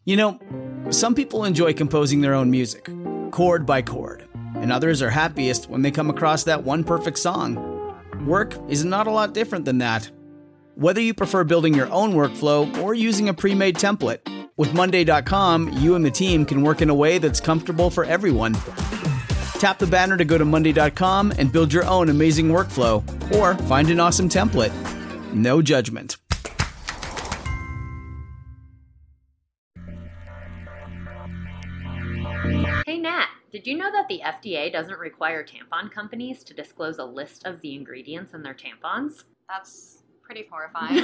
You know, some people enjoy composing their own music, chord by chord, and others are happiest when they come across that one perfect song. Work is not a lot different than that. Whether you prefer building your own workflow or using a pre-made template, with Monday.com, you and the team can work in a way that's comfortable for everyone. Tap the banner to go to Monday.com and build your own amazing workflow, or find an awesome template. No judgment. Hey Nat, did you know that the FDA doesn't require tampon companies to disclose a list of the ingredients in their tampons? That's pretty horrifying.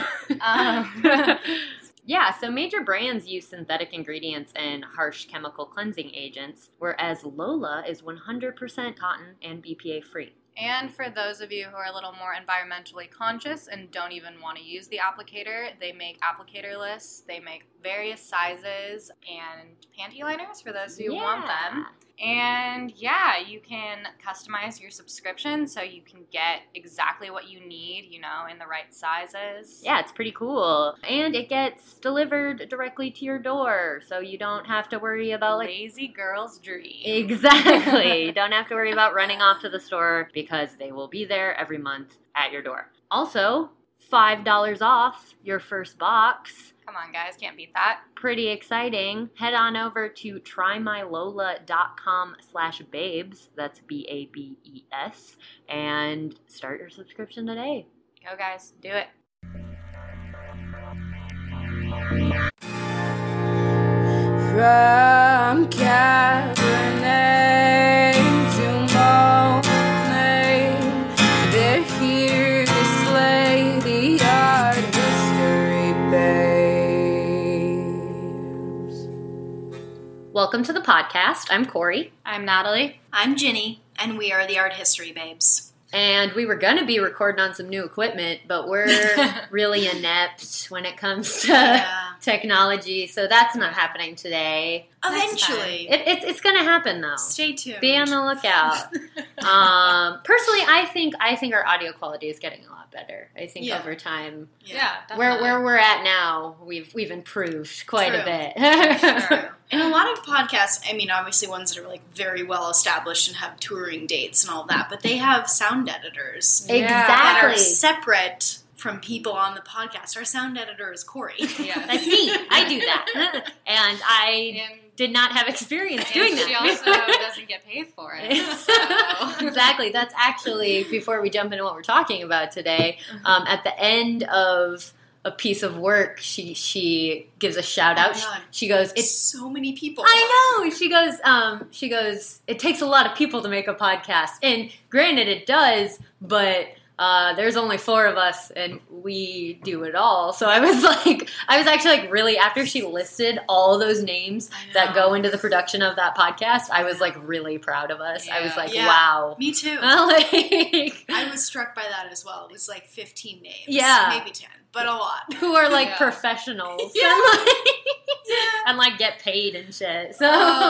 Yeah, so major brands use synthetic ingredients and harsh chemical cleansing agents, whereas Lola is 100% cotton and BPA free. And for those of you who are a little more environmentally conscious and don't even want to use the applicator, they make applicator lists. They make various sizes and panty liners for those who want them. And yeah, you can customize your subscription so you can get exactly what you need, you know, in the right sizes. Yeah, it's pretty cool. And it gets delivered directly to your door, so you don't have to worry about lazy girl's dream. Exactly. You don't have to worry about running off to the store because they will be there every month at your door. Also, $5 off your first box. Come on, guys. Can't beat that. Pretty exciting. Head on over to trymylola.com/babes. That's BABES. And start your subscription today. Go, guys. Do it. From Cabernet to Monet, they're here to slay the art history babes. Welcome to the podcast. I'm Corey. I'm Natalie. I'm Ginny, and we are the Art History Babes. And we were going to be recording on some new equipment, but we're really inept when it comes to technology, so that's not happening today. Eventually. It's going to happen, though. Stay tuned. Be on the lookout. Personally, I think our audio quality is getting a lot better. I think over time, where we're at now, we've improved quite a bit. True. And a lot of podcasts, I mean, obviously ones that are like very well established and have touring dates and all that, but they have sound editors that are separate from people on the podcast. Our sound editor is Corey. Yeah, that's me. I do that, and I did not have experience doing that. She also doesn't get paid for it. So. Exactly. That's actually, before we jump into what we're talking about today, at the end of a piece of work, she gives a shout out. She goes, "It's so many people." I know. She goes, "It takes a lot of people to make a podcast," and granted, it does, but there's only 4 of us, and we do it all. So I was actually like really, after she listed all those names that go into the production of that podcast, I was like really proud of us. I was like, wow. Me too. I was struck by that as well. It was like 15 names. Yeah. Maybe 10. But a lot. Who are like professionals and like get paid and shit. So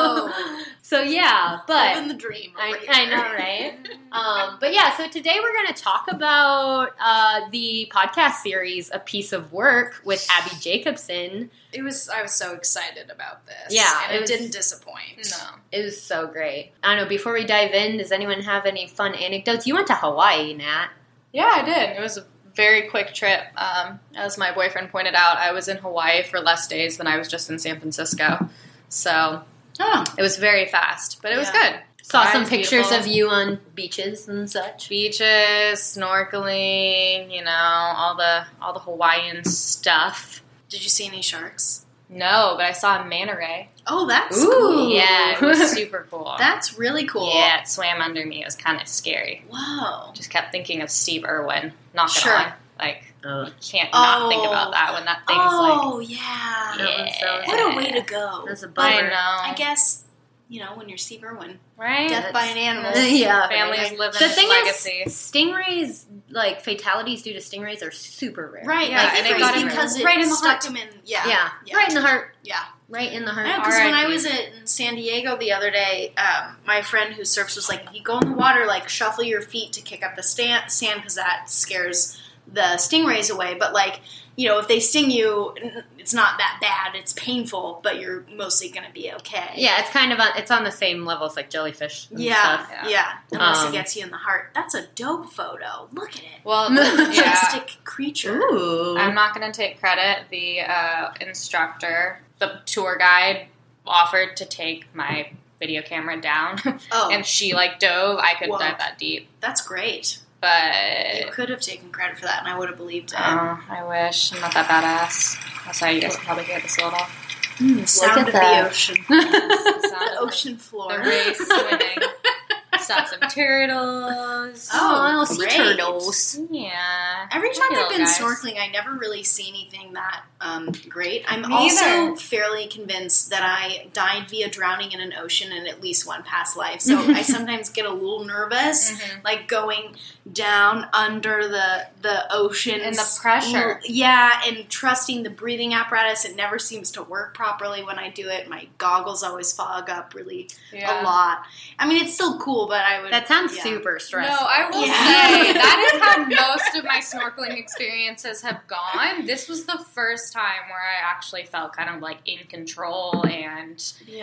yeah, but living the dream. I know, right? But yeah, so today we're going to talk about the podcast series, A Piece of Work with Abby Jacobson. I was so excited about this. Yeah, and it didn't disappoint. No, it was so great. I don't know. Before we dive in, does anyone have any fun anecdotes? You went to Hawaii, Nat. Yeah, I did. It was a very quick trip. As my boyfriend pointed out, I was in Hawaii for less days than I was just in San Francisco. So it was very fast, but it was good. Saw some pictures of you on beaches and such. Beaches, snorkeling, you know, all the Hawaiian stuff. Did you see any sharks? No, but I saw a manta ray. Oh, that's cool. Yeah, it was super cool. That's really cool. Yeah, it swam under me. It was kind of scary. Wow. Just kept thinking of Steve Irwin. Not gonna lie. Like, you can't not think about that when that thing's What a way to go. That's a bummer. I know. I guess, you know, when you're Steve Irwin. Right? Death by an animal. Yeah. Families living the his thing legacy. Is, stingrays, like, fatalities due to stingrays are super rare. Right. Yeah, I think it was because it right in the stuck heart. him in. Yeah. Right in the heart. Yeah. Right in the heart. Yeah, because when I was in San Diego the other day, my friend who surfs was like, if you go in the water, like, shuffle your feet to kick up the sand because that scares the stingrays away, but like, you know, if they sting you, it's not that bad. It's painful, but you're mostly going to be okay. Yeah, it's kind of it's on the same level as like jellyfish. And stuff. Yeah. Yeah. Unless it gets you in the heart. That's a dope photo. Look at it. Well, Majestic creature. Ooh. I'm not going to take credit. The instructor, the tour guide, offered to take my video camera down, and she like dove. I couldn't dive that deep. That's great. But you could have taken credit for that, and I would have believed it. Oh, I wish. I'm not that badass. Oh, sorry, you guys can probably hear this a little. Sound of the ocean. The ocean floor. The race swimming. Saw some turtles. Oh, great. sea turtles. Yeah. Every time Pretty I've been little guys. snorkeling, I never really see anything that great. I'm Me also either. fairly convinced that I died via drowning in an ocean in at least one past life. So I sometimes get a little nervous, like going down under the ocean. And the pressure. Yeah, and trusting the breathing apparatus. It never seems to work properly when I do it. My goggles always fog up really a lot. I mean, it's still cool, but I would... That sounds super stressful. No, I will say, that is how most of my snorkeling experiences have gone. This was the first time where I actually felt kind of like in control, and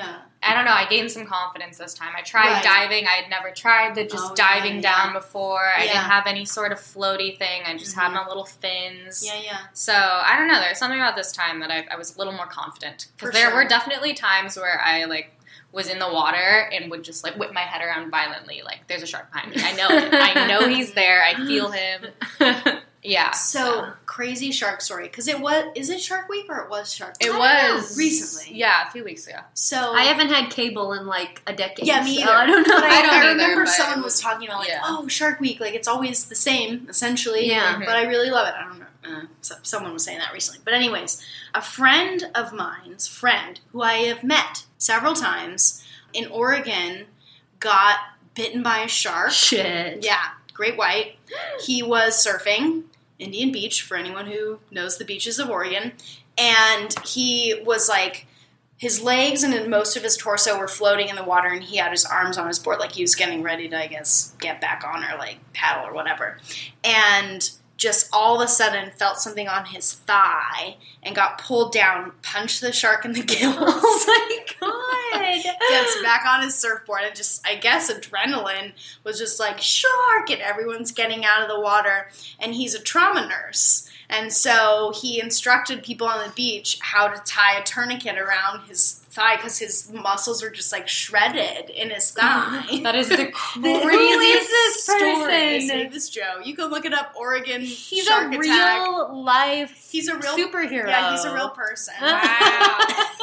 I don't know, I gained some confidence this time. I tried diving. I had never tried the diving down before. I didn't have any sort of floaty thing. I just had my little fins. So, I don't know, there's something about this time that I was a little more confident. Because there were definitely times where I, like, was in the water and would just, like, whip my head around violently. Like, there's a shark behind me. I know he's there. I feel him. Yeah. So, crazy shark story. Because is it Shark Week or it was Shark Week? It was. Recently. Yeah, a few weeks ago. So I haven't had cable in like a decade. Yeah, me either. So I don't know. But I either, remember but someone was talking about, like, oh, Shark Week. Like, it's always the same, essentially. Yeah. But I really love it. I don't know. Someone was saying that recently. But anyways, a friend of mine's friend, who I have met several times in Oregon, got bitten by a shark. Shit. Yeah, great white. He was surfing Indian Beach, for anyone who knows the beaches of Oregon, and he was like, his legs and most of his torso were floating in the water, and he had his arms on his board like he was getting ready to, I guess, get back on or like paddle or whatever. And just all of a sudden felt something on his thigh and got pulled down, punched the shark in the gills. Oh my god. Gets back on his surfboard and just, I guess, adrenaline was just like, shark! And everyone's getting out of the water. And he's a trauma nurse. And so he instructed people on the beach how to tie a tourniquet around his thigh because his muscles were just like shredded in his thigh. That is the Who is this His person? name is Joe. You can look it up. Oregon He's shark a attack. real life He's a real superhero. Yeah, he's a real person. Wow.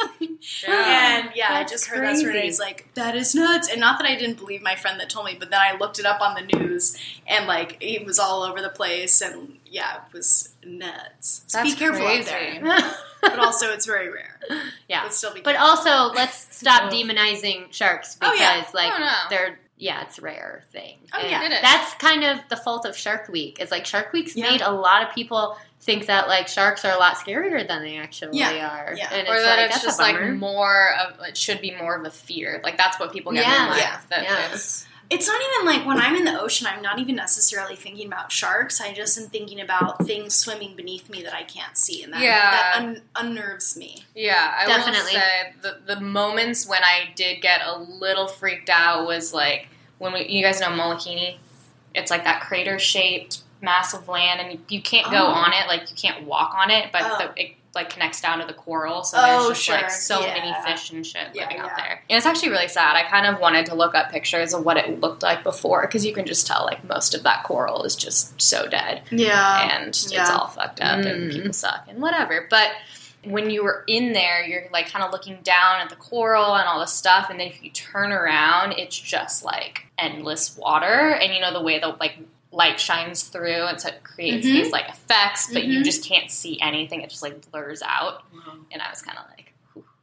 And I That's just heard that story, and he's like, that is nuts. And not that I didn't believe my friend that told me, but then I looked it up on the news, and like it was all over the place, and it was nuts. So That's be careful crazy. out there. But also, it's very rare. Yeah. But still be But careful. also, let's stop demonizing sharks because, Oh, no. it's a rare thing. Oh, And yeah. It is. that's kind of the fault of Shark Week. It's like Shark Week's made a lot of people think that like sharks are a lot scarier than they actually are. Yeah. And Or it's that like, it's that's just a like bummer. more of, it should be more of a fear. Like that's what people get in their minds. That it's, It's not even like when I'm in the ocean, I'm not even necessarily thinking about sharks. I just am thinking about things swimming beneath me that I can't see, and that unnerves me. yeah, I Definitely. will say the moments when I did get a little freaked out was like when you guys know Molokini. It's like that crater-shaped massive land, and you can't go on it, like you can't walk on it, but it like connects down to the coral, so there's just like so many fish and shit living out there. And it's actually really sad. I kind of wanted to look up pictures of what it looked like before, because you can just tell like most of that coral is just so dead. Yeah. And it's all fucked up and people suck and whatever. But when you were in there, you're like kind of looking down at the coral and all the stuff, and then if you turn around, it's just like endless water, and you know the way the like light shines through, and so it creates these like effects, but you just can't see anything. It just like blurs out, and I was kind of like,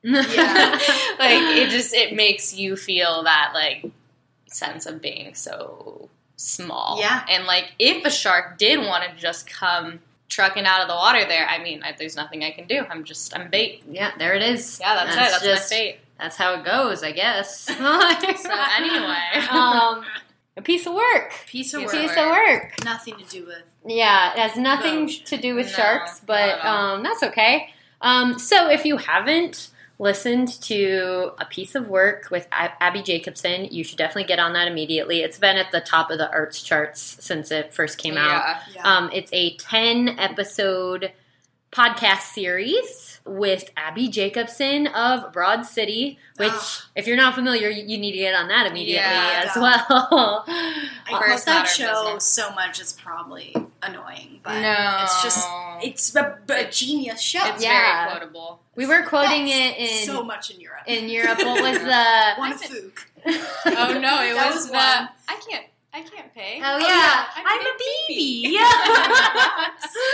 like it makes you feel that like sense of being so small. Yeah. And like if a shark did want to just come trucking out of the water there, I mean, there's nothing I can do. I'm bait. Yeah, there it is. Yeah, that's it. That's my fate. That's how it goes, I guess. So anyway. A piece of work. Piece of Piece of work. Nothing to do with. Yeah, it has nothing to do with sharks, but that's okay. So if you haven't listened to A Piece of Work with Abby Jacobson, you should definitely get on that immediately. It's been at the top of the arts charts since it first came out. Yeah. It's a 10-episode podcast series with Abby Jacobson of Broad City, which, if you're not familiar, you need to get on that immediately as well. I love that show so much, it's probably annoying, but it's a genius show. It's very quotable. We were quoting it in so much in Europe. What was the one Fook? Oh no, it was the I can't pay. Oh yeah, I'm a baby. Yeah.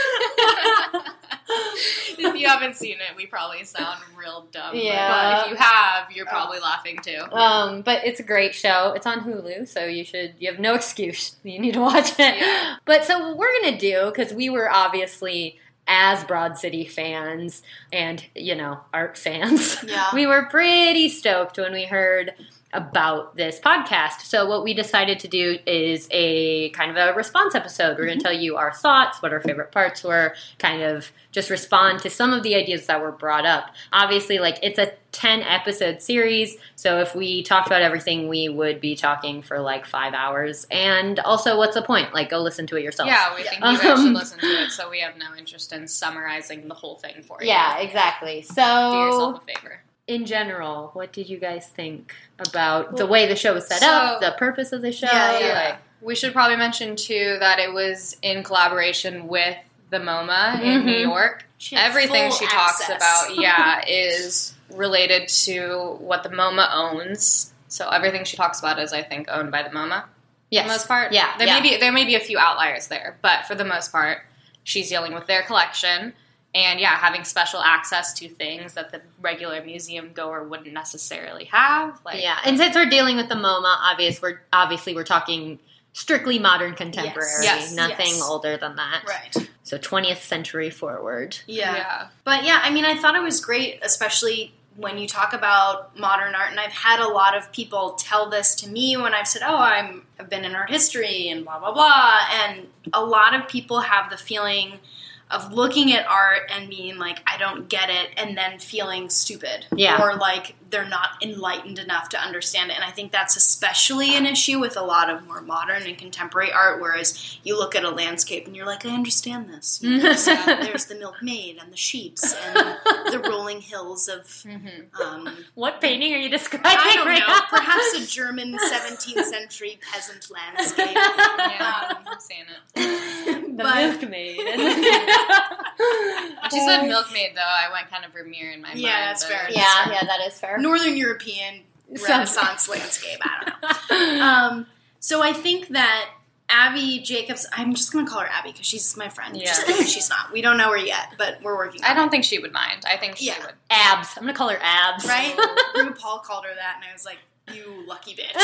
If you haven't seen it, we probably sound real dumb. Yeah. But if you have, you're probably laughing too. But it's a great show. It's on Hulu, so you have no excuse. You need to watch it. Yeah. But so what we're gonna do, because we were obviously, as Broad City fans and, art fans, we were pretty stoked when we heard about this podcast. So what we decided to do is a kind of a response episode. We're going to tell you our thoughts, what our favorite parts were, kind of just respond to some of the ideas that were brought up. Obviously, it's a 10-episode series, so if we talked about everything, we would be talking for 5 hours. And also, what's the point? Go listen to it yourself. Yeah, we think you guys should listen to it, so we have no interest in summarizing the whole thing for you. Yeah, exactly. So, do yourself a favor. In general, what did you guys think about the way the show was set up, the purpose of the show? Yeah. We should probably mention, too, that it was in collaboration with the MoMA in New York. Everything she talks about, is related to what the MoMA owns. So everything she talks about is, I think, owned by the MoMA. Yes. For the most part. Yeah. There may be a few outliers there, but for the most part, she's dealing with their collection. And, having special access to things that the regular museum goer wouldn't necessarily have. And since we're dealing with the MoMA, we're talking strictly modern contemporary. Yes. Nothing older than that. Right. So 20th century forward. Yeah. But, I thought it was great, especially when you talk about modern art. And I've had a lot of people tell this to me when I've said, I've been in art history and blah, blah, blah. And a lot of people have the feeling of looking at art and being I don't get it, and then feeling stupid. Yeah. Or they're not enlightened enough to understand it. And I think that's especially an issue with a lot of more modern and contemporary art, whereas you look at a landscape and you're I understand this. There's the milkmaid and the sheeps and the rolling hills of... what painting are you describing I don't know. now? Perhaps a German 17th century peasant landscape. I'm saying it. The milkmaid. When she said milkmaid, though, I went kind of Vermeer in my mind. Yeah, that's fair. Yeah, that is fair. Northern European Renaissance landscape. I don't know. So I think that Abby Jacobs, I'm just going to call her Abby because she's my friend. Yeah. Just because she's not. We don't know her yet, but we're working on it. I don't think she would mind. I think she would. Abs. I'm going to call her Abs. Right? RuPaul called her that, and I was like, you lucky bitch.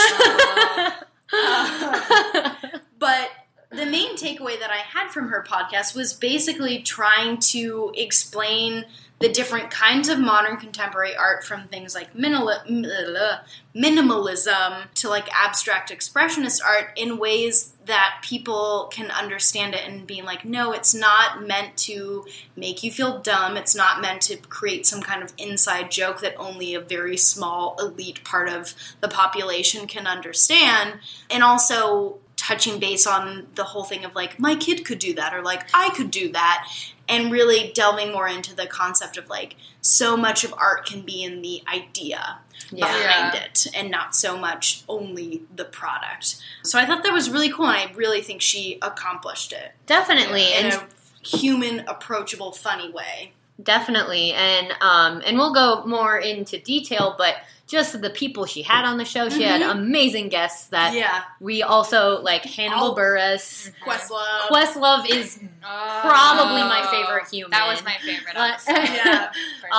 But the main takeaway that I had from her podcast was basically trying to explain the different kinds of modern contemporary art, from things like minimalism to abstract expressionist art, in ways that people can understand it and being no, it's not meant to make you feel dumb. It's not meant to create some kind of inside joke that only a very small elite part of the population can understand. And also touching base on the whole thing of my kid could do that, or I could do that, and really delving more into the concept of so much of art can be in the idea behind it and not so much only the product. So I thought that was really cool, and I really think she accomplished it. Definitely. In a human, approachable, funny way. Definitely. And we'll go more into detail, but just the people she had on the show. She had amazing guests that we also, Hannibal Buress. Questlove is probably my favorite human. That was my favorite episode.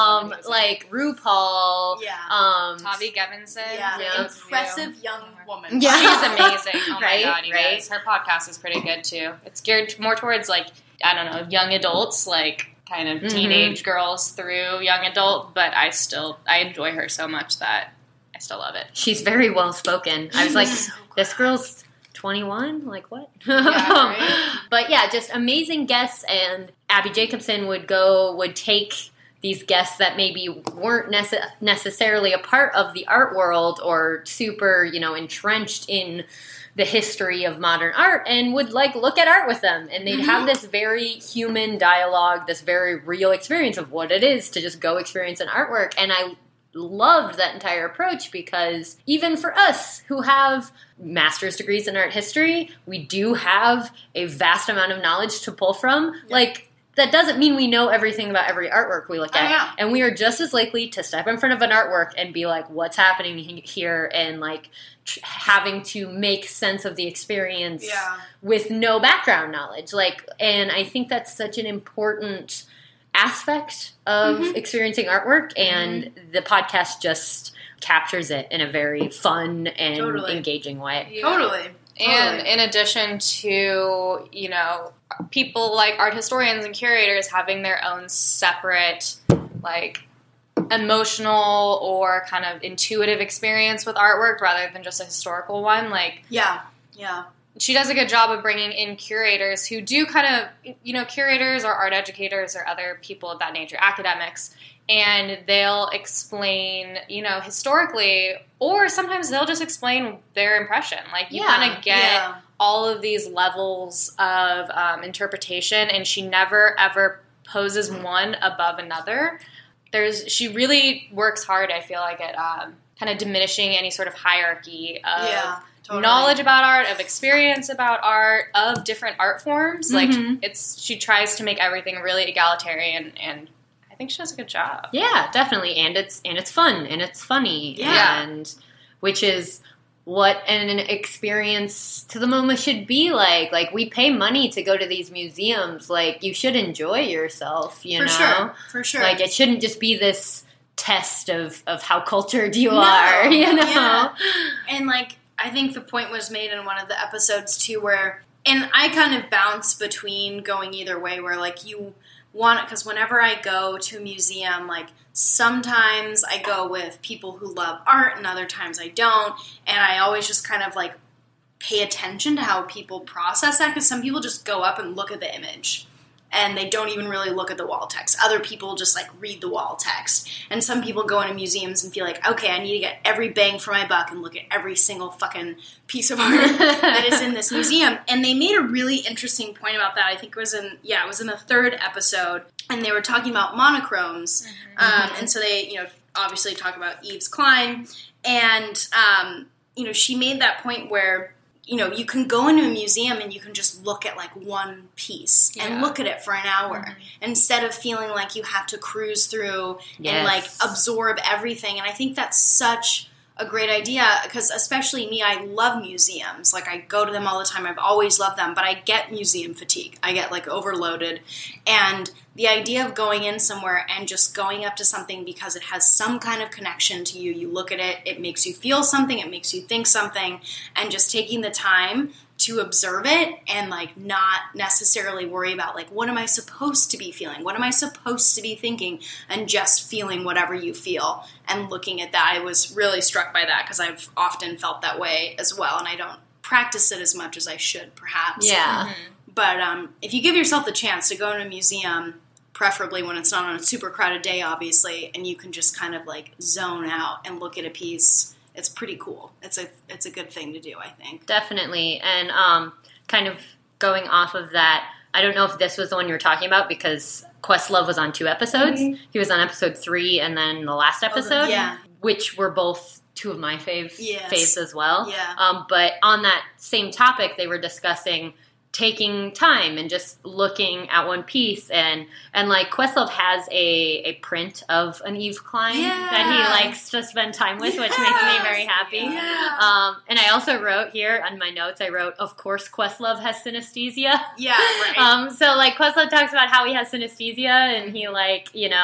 RuPaul. Tavi Gevinson. Impressive young woman. Yeah. She's amazing. Oh my God, you right? guys. Her podcast is pretty good too. It's geared more towards young adults, kind of teenage girls through young adult, but I enjoy her so much that I still love it. She's very well spoken. I was like, this girl's 21? Like, what? Yeah, right? But yeah, just amazing guests, and Abby Jacobson would take these guests that maybe weren't necessarily a part of the art world or super, entrenched in the history of modern art, and would look at art with them, and they'd have this very human dialogue, this very real experience of what it is to just go experience an artwork. And I loved that entire approach, because even for us who have master's degrees in art history, we do have a vast amount of knowledge to pull from. That doesn't mean we know everything about every artwork we look at. Yeah. And we are just as likely to step in front of an artwork and be like, what's happening here? And having to make sense of the experience with no background knowledge. And I think that's such an important aspect of experiencing artwork, and the podcast just captures it in a very fun and engaging way. Yeah. Totally. And in addition to, people like art historians and curators having their own separate, emotional or kind of intuitive experience with artwork rather than just a historical one, Yeah. She does a good job of bringing in curators who do kind of, curators or art educators or other people of that nature, academics, and they'll explain, historically, or sometimes they'll just explain their impression. You kind of get all of these levels of interpretation, and she never, ever poses one above another. She really works hard, I feel like, at kind of diminishing any sort of hierarchy of knowledge about art, of experience about art, of different art forms. She tries to make everything really egalitarian, and I think she does a good job. Yeah, definitely. And it's fun, and it's funny. Yeah. And which is what an experience to the MoMA should be like. We pay money to go to these museums. You should enjoy yourself, you know? For sure. It shouldn't just be this test of how cultured you are, you know? Yeah. And, I think the point was made in one of the episodes, too, where, and I kind of bounce between going either way, where, you want it, because whenever I go to a museum, sometimes I go with people who love art, and other times I don't, and I always just kind of, pay attention to how people process that, because some people just go up and look at the image, and they don't even really look at the wall text. Other people just, read the wall text. And some people go into museums and feel like, okay, I need to get every bang for my buck and look at every single fucking piece of art that is in this museum. And they made a really interesting point about that. I think it was in the third episode. And they were talking about monochromes. And so they, obviously talk about Yves Klein. And, she made that point where, you can go into a museum and you can just look at, one piece and look at it for an hour instead of feeling like you have to cruise through and, absorb everything. And I think that's such a great idea, because especially me, I love museums. I go to them all the time. I've always loved them, but I get museum fatigue. I get, overloaded. And the idea of going in somewhere and just going up to something because it has some kind of connection to you, you look at it, it makes you feel something, it makes you think something, and just taking the time to observe it and not necessarily worry about what am I supposed to be feeling? What am I supposed to be thinking? And just feeling whatever you feel and looking at that. I was really struck by that, because I've often felt that way as well, and I don't practice it as much as I should, perhaps. Yeah. But if you give yourself the chance to go in a museum, preferably when it's not on a super crowded day, obviously, and you can just kind of zone out and look at a piece, it's pretty cool. It's a good thing to do, I think. Definitely. And kind of going off of that, I don't know if this was the one you were talking about, because Questlove was on 2 episodes. He was on episode 3 and then the last episode, which were both 2 of my faves as well. Yeah. But on that same topic, they were discussing taking time and just looking at one piece, and Questlove has a print of an Yves Klein that he likes to spend time with, which makes me very happy. And I also wrote here on my notes, of course Questlove has synesthesia. Yeah, right. So Questlove talks about how he has synesthesia, and he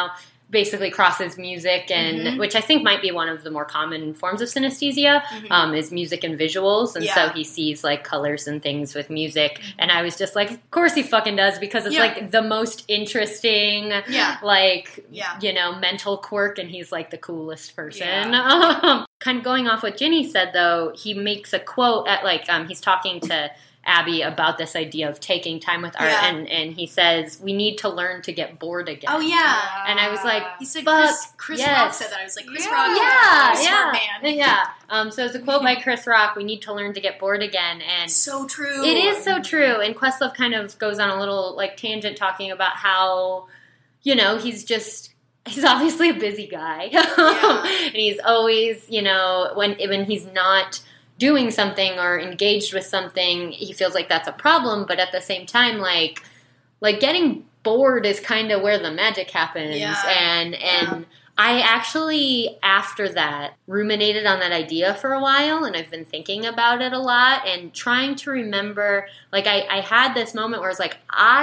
basically crosses music and which I think might be one of the more common forms of synesthesia is music and visuals, and so he sees like colors and things with music, and I was just like, of course he fucking does, because it's like the most interesting like you know, mental quirk, and he's like the coolest person. Kind of going off what Ginny said though, he makes a quote at like he's talking to Abby about this idea of taking time with art, and he says, we need to learn to get bored again. Oh, yeah. And I was like, he said fuck, Chris Rock said that. I was like, Chris Rock, smart man. Yeah. So it's a quote by Chris Rock, we need to learn to get bored again. And so true. It is so true. And Questlove kind of goes on a little like tangent talking about how, you know, he's obviously a busy guy. And he's always, you know, when he's not doing something or engaged with something, he feels like that's a problem, but at the same time, like getting bored is kind of where the magic happens. And I actually, after that, ruminated on that idea for a while, and I've been thinking about it a lot and trying to remember, like I had this moment where I was like,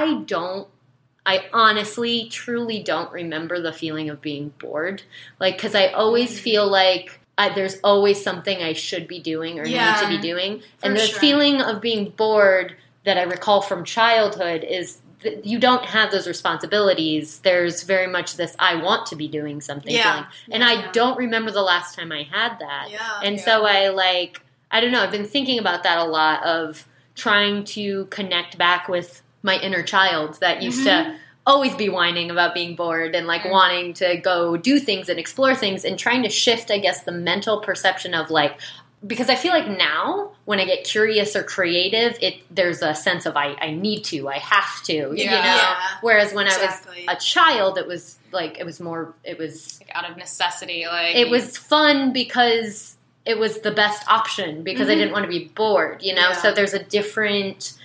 I honestly, truly don't remember the feeling of being bored. Like, because I always feel like there's always something I should be doing or need to be doing. And the feeling of being bored that I recall from childhood is that you don't have those responsibilities. There's very much this I want to be doing something feeling. And I don't remember the last time I had that. So I don't know, I've been thinking about that a lot, of trying to connect back with my inner child that used to always be whining about being bored and like wanting to go do things and explore things, and trying to shift, I guess, the mental perception of like, because I feel like now when I get curious or creative, there's a sense of I need to, I have to, you know? Whereas when I was a child, it was like, it was like out of necessity. Like, it was fun because it was the best option, because I didn't want to be bored, you know? So there's a different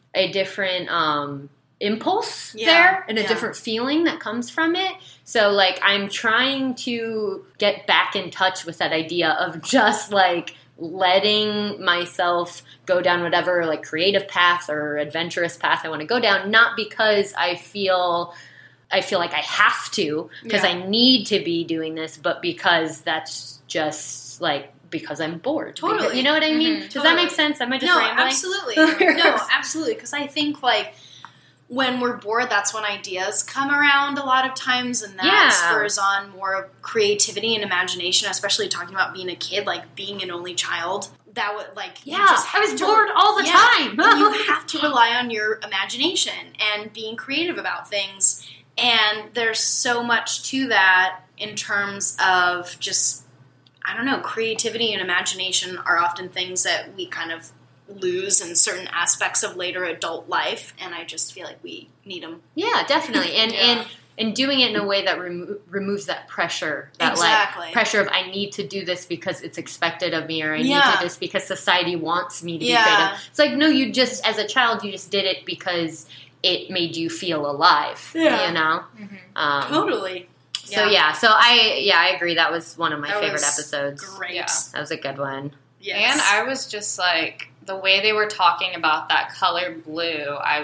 impulse there, and a different feeling that comes from it. So like I'm trying to get back in touch with that idea of just like letting myself go down whatever like creative path or adventurous path I want to go down, not because I feel like I have to, because I need to be doing this, but because that's just like, because I'm bored. Totally. Because, you know what I mean? Does that make sense? Am I just rambling? Absolutely. No, absolutely. Because I think like when we're bored, that's when ideas come around a lot of times, and that spurs on more creativity and imagination, especially talking about being a kid, like being an only child. That would like, I was bored all the time. And you have to rely on your imagination and being creative about things. And there's so much to that in terms of just, I don't know, creativity and imagination are often things that we kind of lose in certain aspects of later adult life, and I just feel like we need them. Yeah, definitely. And doing it in a way that removes that pressure, that like pressure of I need to do this because it's expected of me, or I need to do this because society wants me to be creative. It's like, no, you just, as a child, you just did it because it made you feel alive, you know? Totally. So I agree. That was one of my favorite episodes. Great. Yeah. That was a good one. Yes. And I was just like, the way they were talking about that color blue, I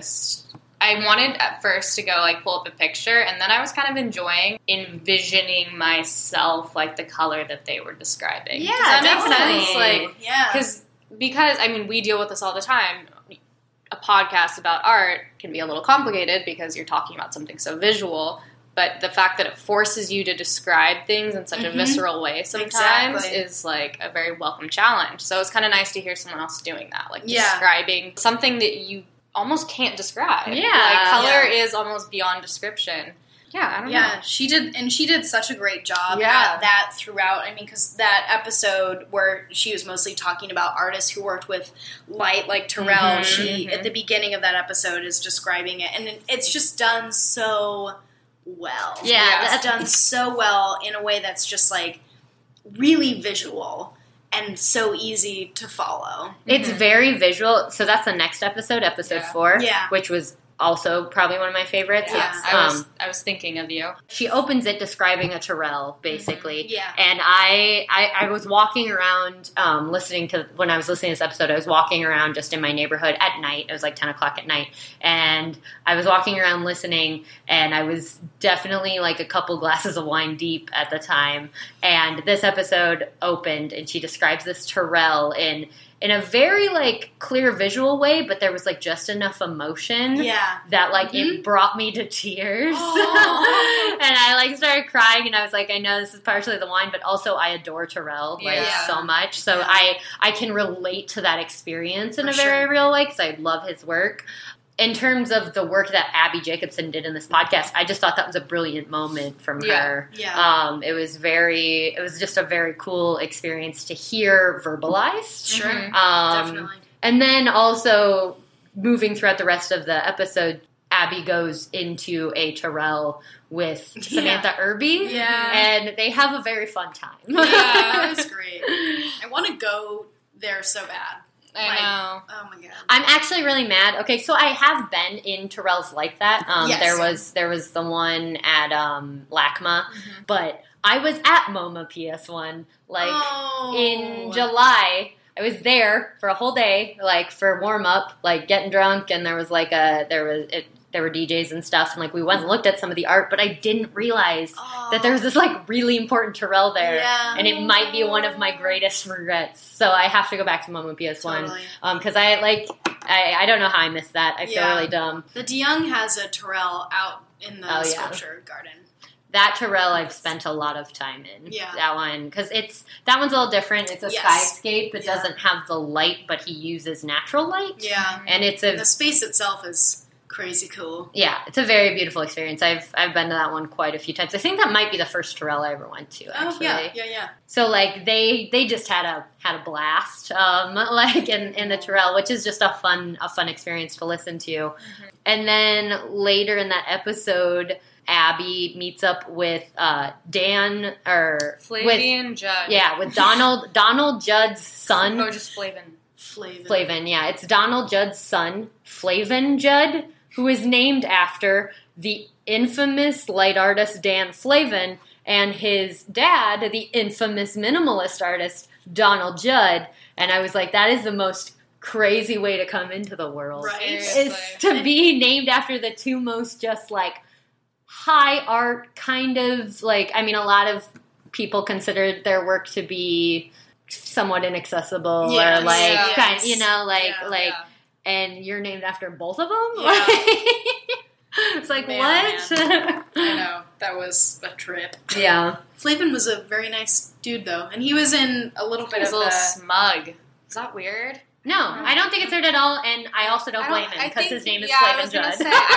wanted at first to go like pull up a picture, and then I was kind of envisioning myself like the color that they were describing. Yeah, does that make sense? Like, because I mean, we deal with this all the time. A podcast about art can be a little complicated because you're talking about something so visual. But the fact that it forces you to describe things in such a visceral way sometimes is like a very welcome challenge. So it's kind of nice to hear someone else doing that, like describing something that you almost can't describe. Yeah, like color is almost beyond description. Yeah, I don't know. Yeah, she did such a great job at that throughout. I mean, because that episode where she was mostly talking about artists who worked with light, like Terrell, at the beginning of that episode is describing it, and it's just done so well. Yeah, that's done so well in a way that's just like really visual and so easy to follow. It's very visual. So that's the next episode, episode 4, which was also probably one of my favorites. Yeah, I was thinking of you. She opens it describing a Terrell, basically. Mm-hmm. Yeah. And I was walking around, when I was listening to this episode, I was walking around just in my neighborhood at night. It was like 10 o'clock at night. And I was walking around listening, and I was definitely like a couple glasses of wine deep at the time. And this episode opened, and she describes this Terrell in a very, like, clear visual way, but there was, like, just enough emotion that, like, it brought me to tears. And I, like, started crying, and I was like, I know this is partially the wine, but also I adore Terrell, like, so much. So I can relate to that experience in a very real way, because I love his work. In terms of the work that Abbi Jacobson did in this podcast, I just thought that was a brilliant moment from her. Yeah. It was just a very cool experience to hear verbalized. Sure. Definitely. And then also moving throughout the rest of the episode, Abbi goes into a Terrell with Samantha Irby. Yeah. And they have a very fun time. Yeah, it was great. I want to go there so bad. I know. Oh my god. I'm actually really mad. Okay, so I have been in Terrells like that. There was the one at LACMA, but I was at MoMA PS1 in July. I was there for a whole day, like for warm up, like getting drunk, and there was like there were DJs and stuff, and like we went and looked at some of the art, but I didn't realize that there was this like really important Terrell there, and it might be one of my greatest regrets. So I have to go back to MoMA PS1 because I don't know how I missed that. I feel really dumb. The DeYoung has a Terrell out in the sculpture garden. That Terrell I've spent a lot of time in. Yeah. That one, because that one's a little different. It's a skyscape. It doesn't have the light, but he uses natural light. Yeah. And the space itself is crazy cool. Yeah, it's a very beautiful experience. I've been to that one quite a few times. I think that might be the first Terrell I ever went to, actually. Oh, yeah. So, like, they just had a blast, like, in the Terrell, which is just a fun experience to listen to. Mm-hmm. And then later in that episode, Abbi meets up with Flavian Judd. Yeah, with Donald Judd's son. Oh, just Flavin. Flavin, yeah. It's Donald Judd's son, Flavin Judd, who is named after the infamous light artist Dan Flavin and his dad, the infamous minimalist artist Donald Judd. And I was like, that is the most crazy way to come into the world. Right. Is to be named after the two most just like high art kind of like, I mean, a lot of people consider their work to be somewhat inaccessible or like kind, you know, and you're named after both of them. Yeah. It's like what? I know, that was a trip. Yeah, Flavin was a very nice dude though, and he was in a little bit of a little smug. Is that weird? No, I don't think it's weird at all, and I also don't blame him because his name is Flavin Judd.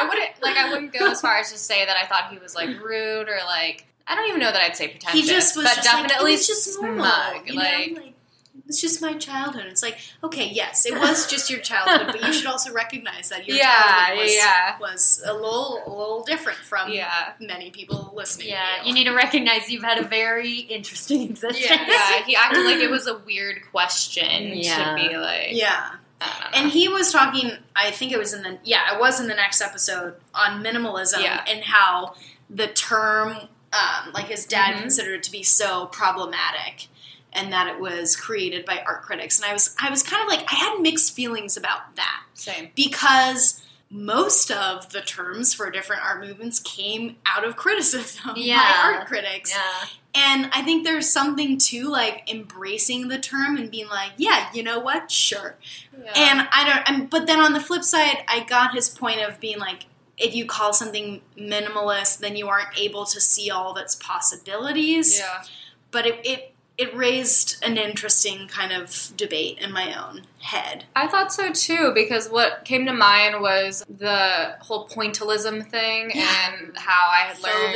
I wouldn't go as far as to say that I thought he was like rude or like. I don't even know that I'd say pretentious. He just was but just definitely like, it was just normal, smug. You know? Like, it's just my childhood. It's like, okay, yes, it was just your childhood, but you should also recognize that your childhood was a little different from many people listening to you. You need to recognize you've had a very interesting existence. Yeah, he acted like it was a weird question to be like... Yeah. And he was talking, I think it was in the next episode, on minimalism and how the term... like his dad considered it to be so problematic, and that it was created by art critics. And I was kind of like, I had mixed feelings about that. Same. Because most of the terms for different art movements came out of criticism by art critics. Yeah. And I think there's something to like embracing the term and being like, yeah, you know what? Sure. Yeah. And but then on the flip side, I got his point of being like, if you call something minimalist, then you aren't able to see all of its possibilities. Yeah. But it raised an interesting kind of debate in my own head. I thought so too, because what came to mind was the whole pointillism thing and how I had learned.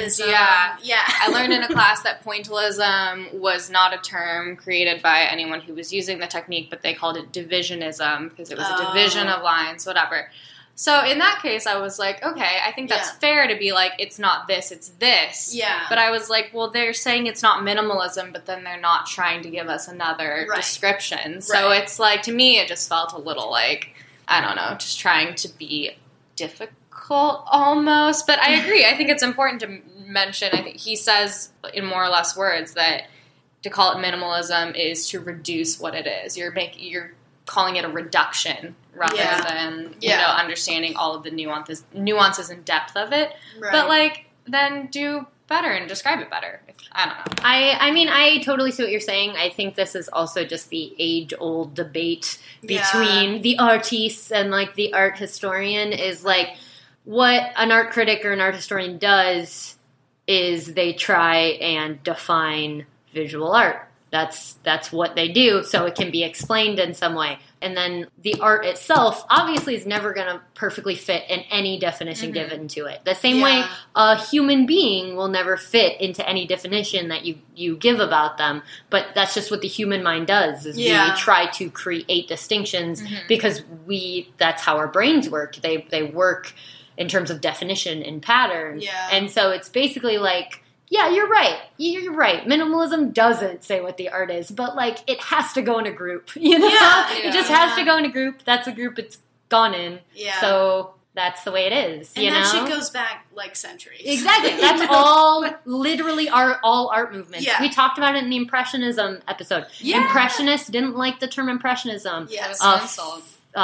I learned in a class that pointillism was not a term created by anyone who was using the technique, but they called it divisionism because it was a division of lines, whatever. So in that case, I was like, okay, I think that's fair to be like, it's not this, it's this. Yeah. But I was like, well, they're saying it's not minimalism, but then they're not trying to give us another description. So it's like, to me, it just felt a little like, I don't know, just trying to be difficult. cult almost, but I agree. I think it's important to mention, I think he says in more or less words that to call it minimalism is to reduce what it is. You're calling it a reduction rather than understanding all of the nuances and depth of it. Right. But like then do better and describe it better. I don't know. I mean, I totally see what you're saying. I think this is also just the age-old debate between the artiste and, like, the art historian is, like, what an art critic or an art historian does is they try and define visual art. That's what they do, so it can be explained in some way. And then the art itself obviously is never going to perfectly fit in any definition given to it. The same way a human being will never fit into any definition that you give about them, but that's just what the human mind does, is we try to create distinctions because that's how our brains work. They work in terms of definition and pattern. Yeah. And so it's basically like, yeah, you're right. You're right. Minimalism doesn't say what the art is, but, like, it has to go in a group, you know? Yeah. It just has to go in a group. That's a group it's gone in. Yeah. So that's the way it is, and that shit goes back, like, centuries. Exactly. That's all, literally, all art movements. Yeah. We talked about it in the Impressionism episode. Yeah. Impressionists didn't like the term Impressionism. Yes. It was an insult.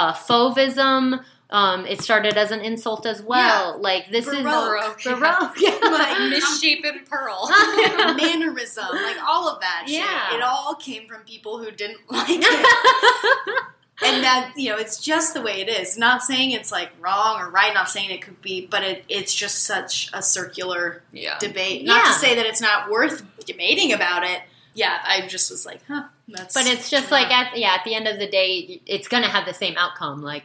Fauvism. It started as an insult as well. Yeah. Like, this Baroque. is... Baroque. Yeah. Like, misshapen pearl. Mannerism. Like, all of that shit. It all came from people who didn't like it. And that, it's just the way it is. Not saying it's, like, wrong or right. Not saying it could be. But it's just such a circular debate. Not to say that it's not worth debating about it. Yeah, I just was like, but it's just like at the end of the day, it's going to have the same outcome. Like,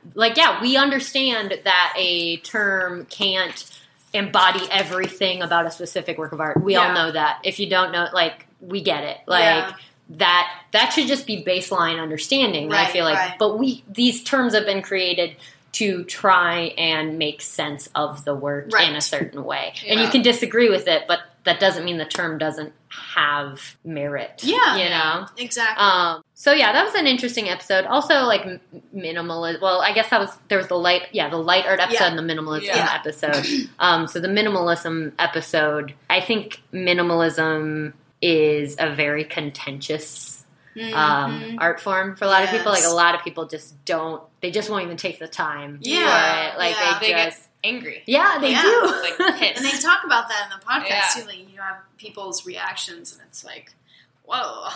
we understand that a term can't embody everything about a specific work of art. We all know that. If you don't know, like, we get it. Like, that should just be baseline understanding. Right, I feel like, but these terms have been created to try and make sense of the work in a certain way. Yeah. And you can disagree with it, but that doesn't mean the term doesn't have merit. Yeah. You know? Exactly. So that was an interesting episode. Also, like, minimalist. Well, I guess there was the light art episode and the minimalism episode. So the minimalism episode, I think minimalism is a very contentious art form for a lot of people. Like, a lot of people just they just won't even take the time for it. Like, they get angry. Yeah, they do. Like, pissed. And they talk about that in the podcast too. Like, you have people's reactions, and it's like, whoa.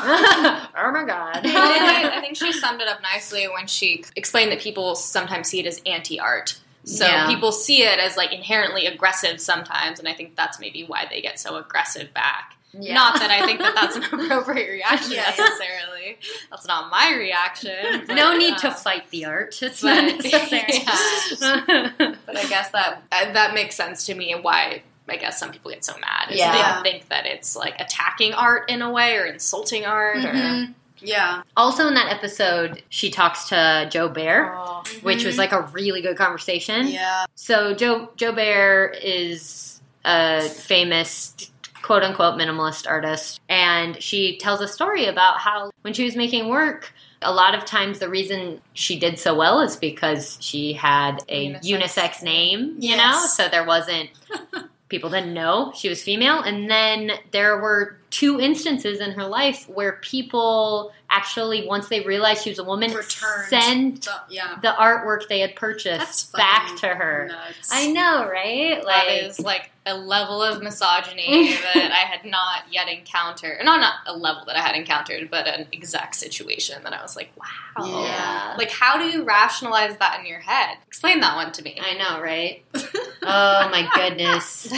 Oh my god. I think she summed it up nicely when she explained that people sometimes see it as anti-art. So people see it as, like, inherently aggressive sometimes, and I think that's maybe why they get so aggressive back. Yeah. Not that I think that that's an appropriate reaction necessarily. That's not my reaction. But, no need to fight the art. It's not necessary. But I guess that makes sense to me, and why I guess some people get so mad is they think that it's, like, attacking art in a way or insulting art or... Yeah. Also in that episode, she talks to Joe Bear, which was, like, a really good conversation. Yeah. So Joe Bear is a famous quote-unquote minimalist artist, and she tells a story about how when she was making work, a lot of times the reason she did so well is because she had a unisex name, you know? So there wasn't... People didn't know she was female. And then there were 2 instances in her life where people actually, once they realized she was a woman, send the artwork they had purchased back to her. Nuts. I know, right? That is, like, a level of misogyny that I had not yet encountered. Not a level that I had encountered, but an exact situation that I was like, wow. Yeah. Like, how do you rationalize that in your head? Explain that one to me. I know, right? Oh, my goodness.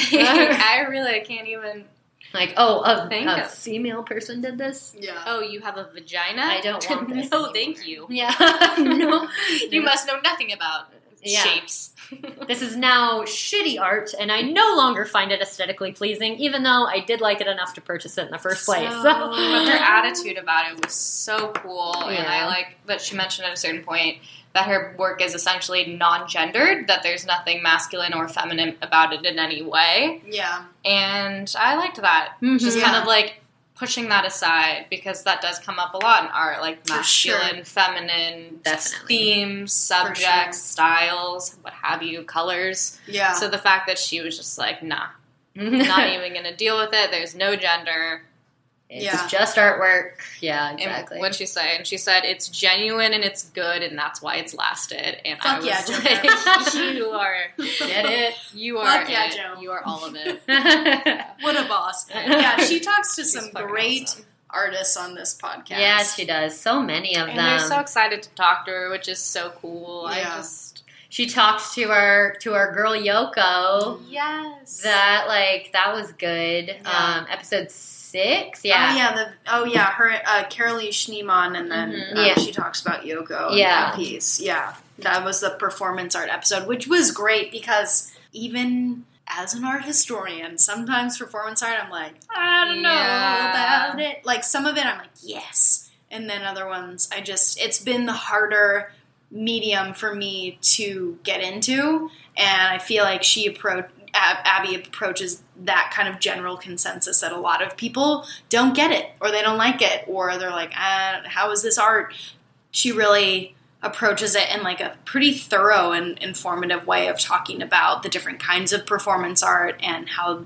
I can't even... Like, a female person did this? Yeah. Oh, you have a vagina? I don't want this. No, thank you. Yeah. No. You must know nothing about shapes. This is now shitty art, and I no longer find it aesthetically pleasing, even though I did like it enough to purchase it in the first place. But her attitude about it was so cool, and I like that she mentioned at a certain point that her work is essentially non-gendered, that there's nothing masculine or feminine about it in any way. Yeah. And I liked that. Mm-hmm. Just kind of, like, pushing that aside, because that does come up a lot in art, like masculine, feminine themes, subjects, styles, what have you, colors. Yeah. So the fact that she was just like, nah, not even going to deal with it. There's no gender. It's just artwork. Yeah, exactly. And what'd she say? And she said, it's genuine and it's good, and that's why it's lasted. And Fuck I was like, you are, get it? You are Fuck yeah, it. Joe. You are all of it. What a boss. Yeah, she talks to some fucking great awesome. artists on this podcast. Yeah, she does. So many of And them. they're so excited to talk to her, which is so cool. Yeah. She talks to our girl Yoko. Yes. That was good. Yeah. Episode 6. Yeah. Her Carolee Schneemann, and then she talks about Yoko. Yeah. And piece. Yeah, that was the performance art episode, which was great because even as an art historian, sometimes performance art, I'm like, I don't know about it. Like some of it, I'm like, yes, and then other ones, it's been the harder medium for me to get into, and I feel like Abby approaches that kind of general consensus that a lot of people don't get it, or they don't like it, or they're like, how is this art? She really approaches it in like a pretty thorough and informative way of talking about the different kinds of performance art and how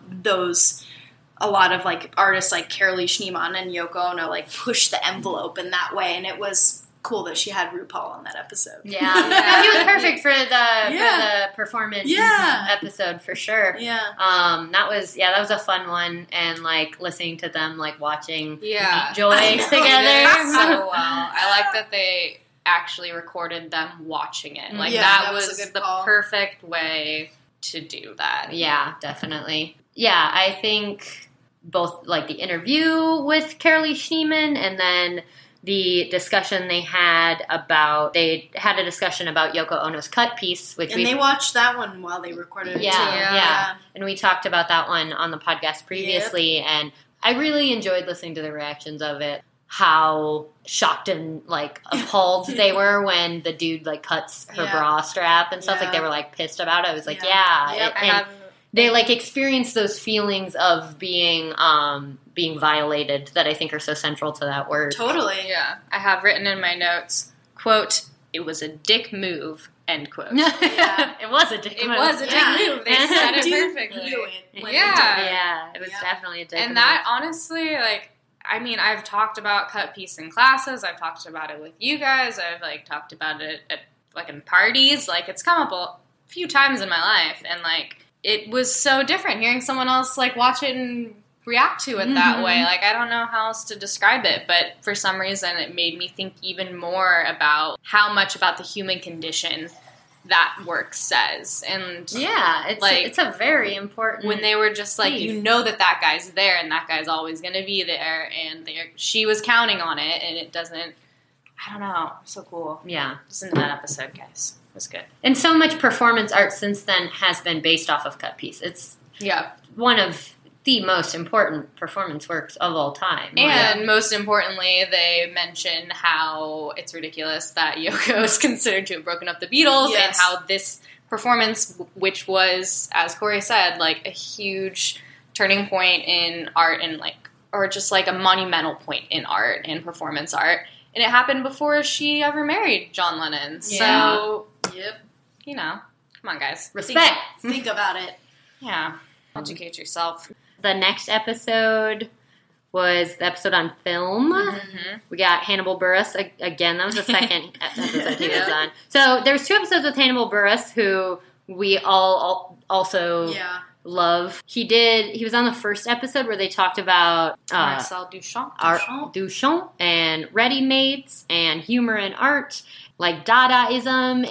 a lot of like artists like Carolee Schneemann and Yoko Ono like push the envelope in that way, and it was cool that she had RuPaul on that episode. Yeah. He was perfect for the performance episode for sure. Yeah. That was a fun one, and like listening to them like watching Yeah. Joy together. So well. I like that they actually recorded them watching it. Like that was a good the call. perfect way to do that. Yeah, definitely. Yeah, I think both like the interview with Carolee Schneemann and then the discussion they had about Yoko Ono's cut piece, which they watched that one while they recorded it too. Yeah. And we talked about that one on the podcast previously, and I really enjoyed listening to the reactions of it. How shocked and like appalled they were when the dude like cuts her bra strap and stuff. Like they were like pissed about it. I was like, they like experience those feelings of being violated that I think are so central to that word. Totally. Yeah. I have written in my notes, quote, "It was a dick move," end quote. It was a dick move. It was a dick move. They said it perfectly. It was definitely a dick move. And that honestly, like, I mean, I've talked about cut piece in classes. I've talked about it with you guys. I've like talked about it at like in parties. Like it's come up a few times in my life, and like it was so different hearing someone else like watch it and react to it that way. Like I don't know how else to describe it, but for some reason it made me think even more about how much about the human condition that work says. And it's a very important when they were just like, you know that guy's there and that guy's always going to be there, and she was counting on it, and it doesn't, I don't know, so cool. Yeah. Listen to that episode, guys. It was good. And so much performance art since then has been based off of cut piece. It's one of the most important performance works of all time. And most importantly, they mention how it's ridiculous that Yoko is considered to have broken up the Beatles, and how this performance, which was, as Corey said, like a huge turning point in art and like, or just like a monumental point in art and performance art. And it happened before she ever married John Lennon. Yeah. So, you know, come on, guys. Respect. Think about it. Yeah. Educate yourself. The next episode was the episode on film. Mm-hmm. We got Hannibal Buress again. That was the second episode he was on. So there was 2 episodes with Hannibal Buress, who we all also love. He was on the first episode where they talked about Marcel Duchamp and ready-mades and humor and art, like Dadaism,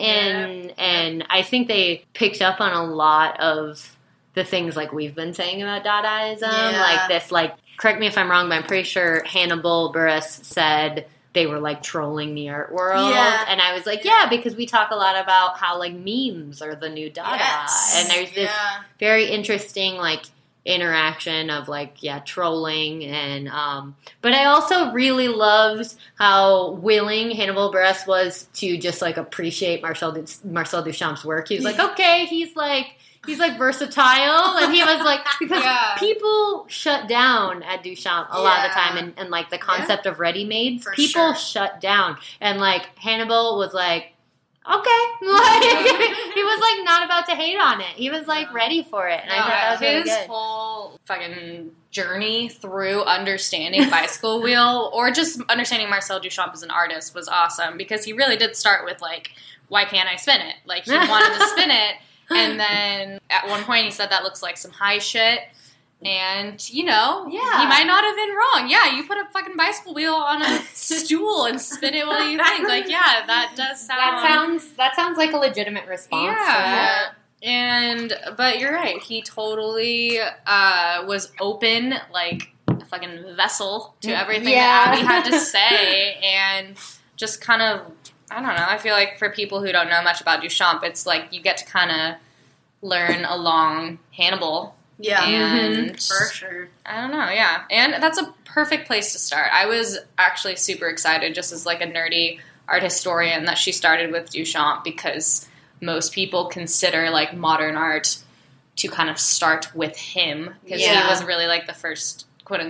and I think they picked up on a lot of the things like we've been saying about Dadaism, like this, like, correct me if I'm wrong, but I'm pretty sure Hannibal Buress said they were like trolling the art world, and I was like, because we talk a lot about how like memes are the new Dada, and there's this very interesting like interaction of like trolling, and but I also really loved how willing Hannibal Buress was to just like appreciate Marcel Duchamp's work. He was like, okay, he's like, he's like versatile, and he was like, because people shut down at Duchamp a lot of the time, and like the concept of ready-mades, people shut down, and like Hannibal was like, okay, like he was like not about to hate on it. He was like ready for it, and I thought that was really good. His whole fucking journey through understanding Bicycle Wheel, or just understanding Marcel Duchamp as an artist, was awesome, because he really did start with like, why can't I spin it? Like, he wanted to spin it, and then at one point he said that looks like some high shit. And, you know, he might not have been wrong. Yeah, you put a fucking bicycle wheel on a stool and spin it. What do you think? Like, yeah, that does sound... That sounds like a legitimate response. Yeah. But you're right. He totally was open, like a fucking vessel to everything that Abby had to say. And just kind of, I don't know, I feel like for people who don't know much about Duchamp, it's like you get to kind of learn along Hannibal. Yeah, and for sure. I don't know, and that's a perfect place to start. I was actually super excited, just as like a nerdy art historian, that she started with Duchamp, because most people consider like modern art to kind of start with him, because he was really like the first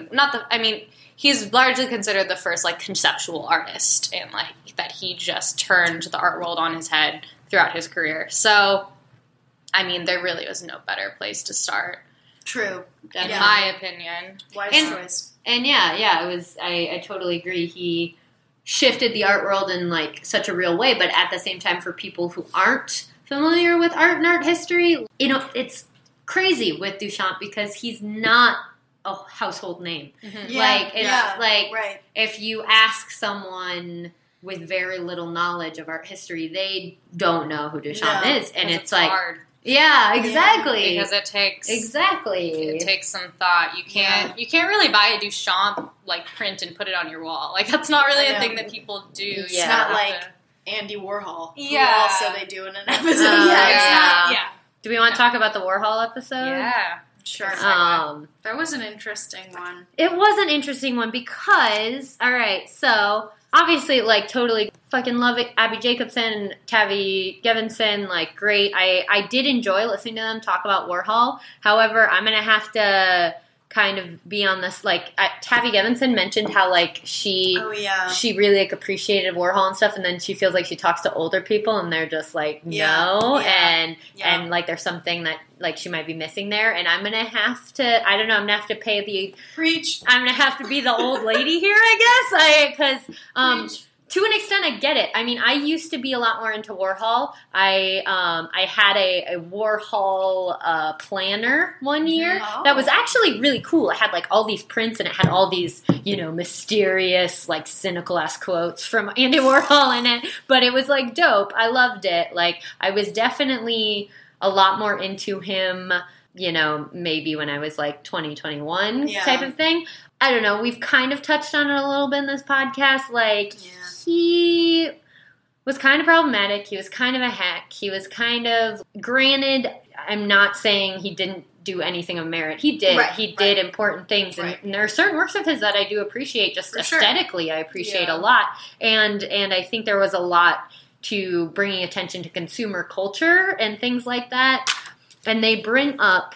he's largely considered the first like conceptual artist, and like that he just turned the art world on his head throughout his career. So, I mean, there really was no better place to start. True. In my opinion. Wise choice. And it was, I totally agree. He shifted the art world in like such a real way, but at the same time, for people who aren't familiar with art and art history, you know, it's crazy with Duchamp because he's not a household name. Mm-hmm. Like, it's if you ask someone with very little knowledge of art history, they don't know who Duchamp is. And it's like, hard. Yeah, exactly. Because it takes some thought. You can't really buy a Duchamp like print and put it on your wall. Like, that's not really a thing that people do. It's not like Andy Warhol. Yeah. Who also they do in an episode. It's not. Do we want to talk about the Warhol episode? Yeah. Sure. That was an interesting one. It was an interesting one because, all right, so obviously, like, totally fucking love it. Abby Jacobson, Tavi Gevinson, like, great. I did enjoy listening to them talk about Warhol. However, I'm going to have to kind of be on this, like, Tavi Gevinson mentioned how, like, she really, like, appreciated Warhol and stuff, and then she feels like she talks to older people, and they're just like, no, and, like, there's something that, like, she might be missing there, and I'm going to have to, I don't know, I'm going to have to pay the... Preach! I'm going to have to be the old lady here, I guess, because... to an extent, I get it. I mean, I used to be a lot more into Warhol. I had a Warhol planner one year that was actually really cool. It had, like, all these prints, and it had all these, you know, mysterious, like, cynical-ass quotes from Andy Warhol in it. But it was, like, dope. I loved it. Like, I was definitely a lot more into him, you know, maybe when I was, like, 20, 21 type of thing. I don't know. We've kind of touched on it a little bit in this podcast. Like, he was kind of problematic. He was kind of a hack. He was kind of, granted, I'm not saying he didn't do anything of merit. He did. He did important things. And there are certain works of his that I do appreciate, just aesthetically. I appreciate a lot. And I think there was a lot to bringing attention to consumer culture and things like that. And they bring up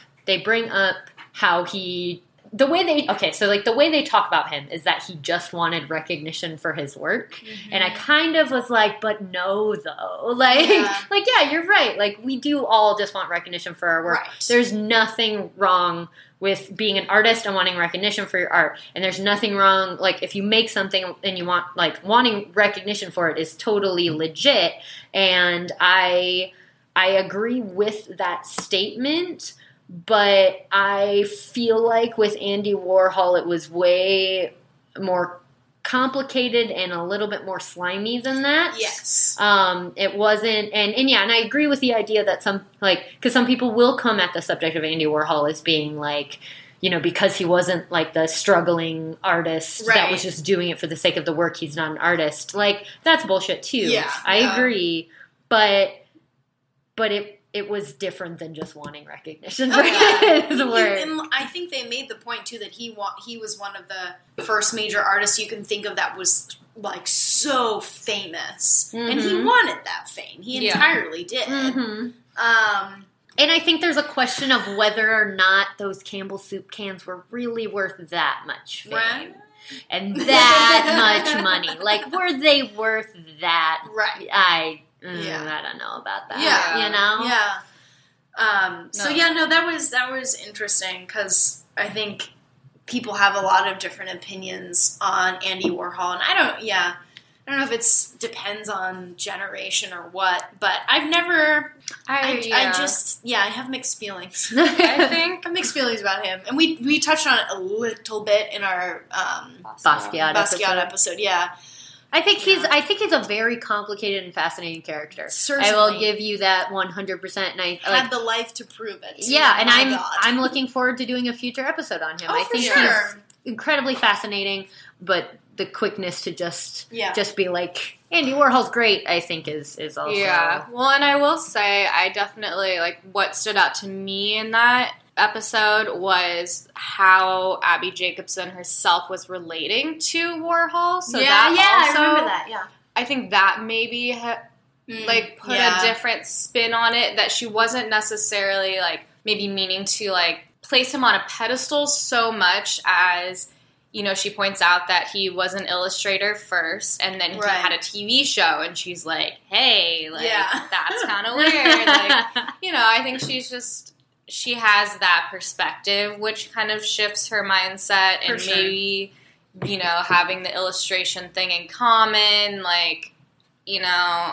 how he... the way they talk about him is that he just wanted recognition for his work. Mm-hmm. And I kind of was like, but no, though. Like, you're right. Like, we do all just want recognition for our work. Right. There's nothing wrong with being an artist and wanting recognition for your art. And there's nothing wrong, like, if you make something and you want, like, wanting recognition for it is totally legit. And I agree with that statement. But I feel like with Andy Warhol, it was way more complicated and a little bit more slimy than that. Yes. It wasn't, and I agree with the idea that because some people will come at the subject of Andy Warhol as being like, you know, because he wasn't like the struggling artist that was just doing it for the sake of the work, he's not an artist. Like, that's bullshit too. Yeah. I agree. But it was different than just wanting recognition for his work. And I think they made the point, too, that he was one of the first major artists you can think of that was, like, so famous. Mm-hmm. And he wanted that fame. He entirely did. Mm-hmm. And I think there's a question of whether or not those Campbell soup cans were really worth that much fame. Right. And that much money. Like, were they worth that? Right. I don't know about that. Yeah. You know? Yeah. So that was interesting because I think people have a lot of different opinions on Andy Warhol, and I don't know if it's depends on generation or what, but I've never. I have mixed feelings. I think I have mixed feelings about him, and we touched on it a little bit in our Basquiat episode. Yeah, I think he's a very complicated and fascinating character. Certainly. I will give you that 100%. And I had the life to prove it. Yeah, and I'm looking forward to doing a future episode on him. Oh, I think he's incredibly fascinating, but the quickness to just be like, Andy Warhol's great, I think is also... Yeah. Well, and I will say, I definitely, like, what stood out to me in that episode was how Abby Jacobson herself was relating to Warhol. So I remember that, yeah. I think that maybe, put a different spin on it, that she wasn't necessarily, like, maybe meaning to, like, place him on a pedestal so much as... You know, she points out that he was an illustrator first, and then he had a TV show, and she's like, hey, like, that's kind of weird. Like, you know, I think she has that perspective, which kind of shifts her mindset, and maybe, you know, having the illustration thing in common, like, you know,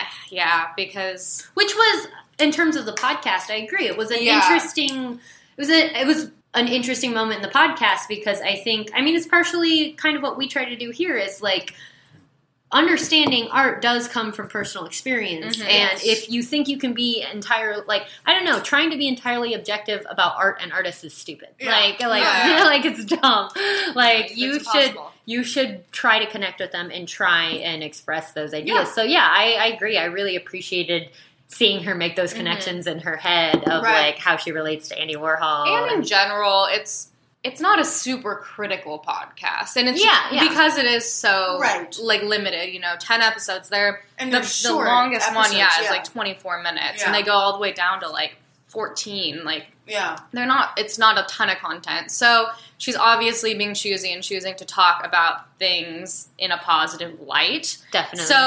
because... Which was, in terms of the podcast, I agree. It was an interesting... It was an interesting moment in the podcast because it's partially kind of what we try to do here is like understanding art does come from personal experience. Mm-hmm. And if you think you can be trying to be entirely objective about art and artists is stupid. Like it's dumb. Like you should try to connect with them and try and express those ideas. So I agree. I really appreciated seeing her make those connections in her head of like how she relates to Andy Warhol. And in general, it's not a super critical podcast. And it's because it is so like limited, you know, 10 episodes there. And the longest episodes, one is like 24 minutes. Yeah. And they go all the way down to like 14. Like it's not a ton of content. So she's obviously being choosy and choosing to talk about things in a positive light. Definitely. So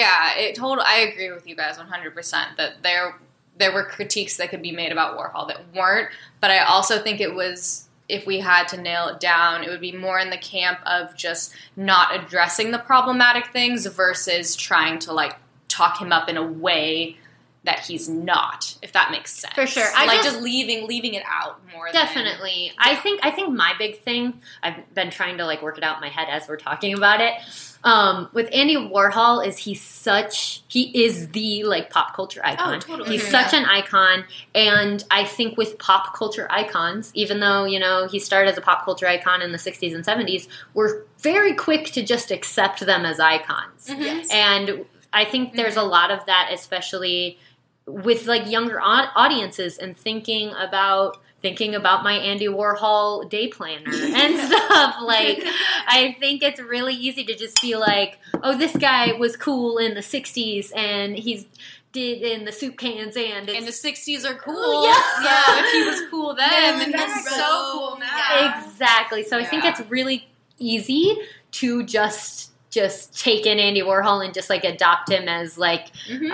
I agree with you guys 100% that there were critiques that could be made about Warhol that weren't, but I also think it was, if we had to nail it down, it would be more in the camp of just not addressing the problematic things versus trying to like talk him up in a way that he's not, if that makes sense. For sure. Just leaving it out more. Definitely. I think my big thing, I've been trying to like work it out in my head as we're talking about it, with Andy Warhol is he is the like pop culture icon. Oh, totally. He's such an icon, and I think with pop culture icons, even though, you know, he started as a pop culture icon in the 60s and 70s, we're very quick to just accept them as icons. Mm-hmm. Yes. And I think there's a lot of that, especially with like younger audiences and thinking about my Andy Warhol day planner and stuff. Like, I think it's really easy to just be like, oh, this guy was cool in the 60s and he's did in the soup cans and the 60s are cool. Yeah. If he was cool then, then he's so cool now. Exactly. So I think it's really easy to just take in Andy Warhol and just like adopt him as like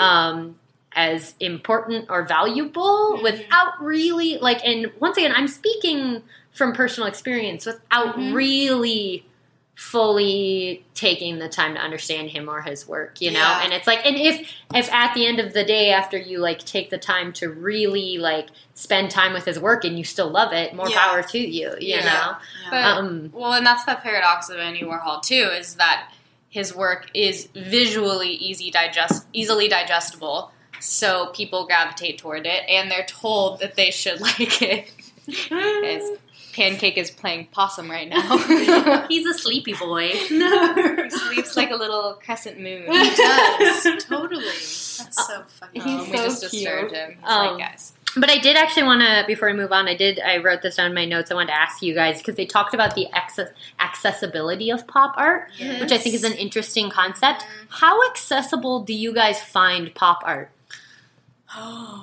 as important or valuable without really like, and once again, I'm speaking from personal experience without really fully taking the time to understand him or his work, you know? And it's like, and if at the end of the day, after you like take the time to really like spend time with his work and you still love it, more power to you, you know? But, well, and that's the paradox of Andy Warhol too, is that his work is visually easily digestible. So people gravitate toward it, and they're told that they should like it. Guys, Pancake is playing possum right now. He's a sleepy boy. He sleeps like a little crescent moon. He does. Totally. That's so funny. We just disturbed him. He's like, guys. But I did actually want to, before we move on, I wrote this down in my notes. I wanted to ask you guys, because they talked about the accessibility of pop art, which I think is an interesting concept. How accessible do you guys find pop art? Oh,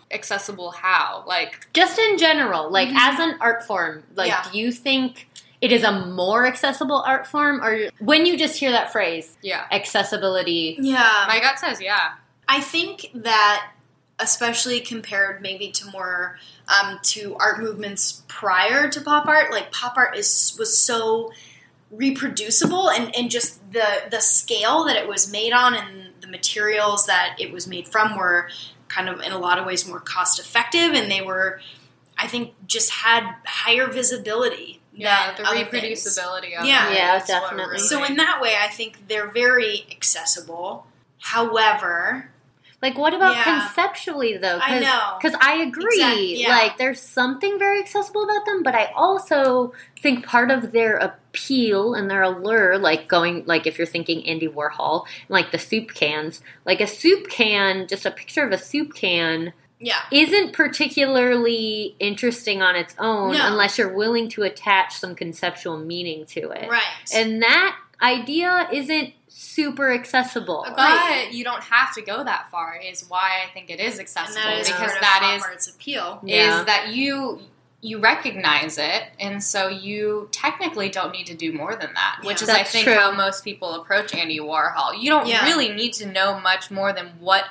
accessible how? Like, just in general, like as an art form, like do you think it is a more accessible art form, or when you just hear that phrase, accessibility? Yeah, my gut says I think that, especially compared maybe to more to art movements prior to pop art, like pop art was so reproducible, and just the scale that it was made on and the materials that it was made from were kind of in a lot of ways more cost effective, and they were, I think, just had higher visibility. Yeah, the reproducibility of it. Yeah, definitely. Really. So in that way, I think they're very accessible. However, like, what about conceptually, though? I know. Because I agree. Like, there's something very accessible about them, but I also think part of their appeal and their allure, like if you're thinking Andy Warhol, like the soup cans, like a soup can, just a picture of a soup can isn't particularly interesting on its own unless you're willing to attach some conceptual meaning to it. Right. And that idea isn't super accessible. But you don't have to go that far is why I think it is accessible. And that is because that is its appeal. Is that you recognize it, and so you technically don't need to do more than that, which is, I think, how most people approach Andy Warhol. You don't really need to know much more than what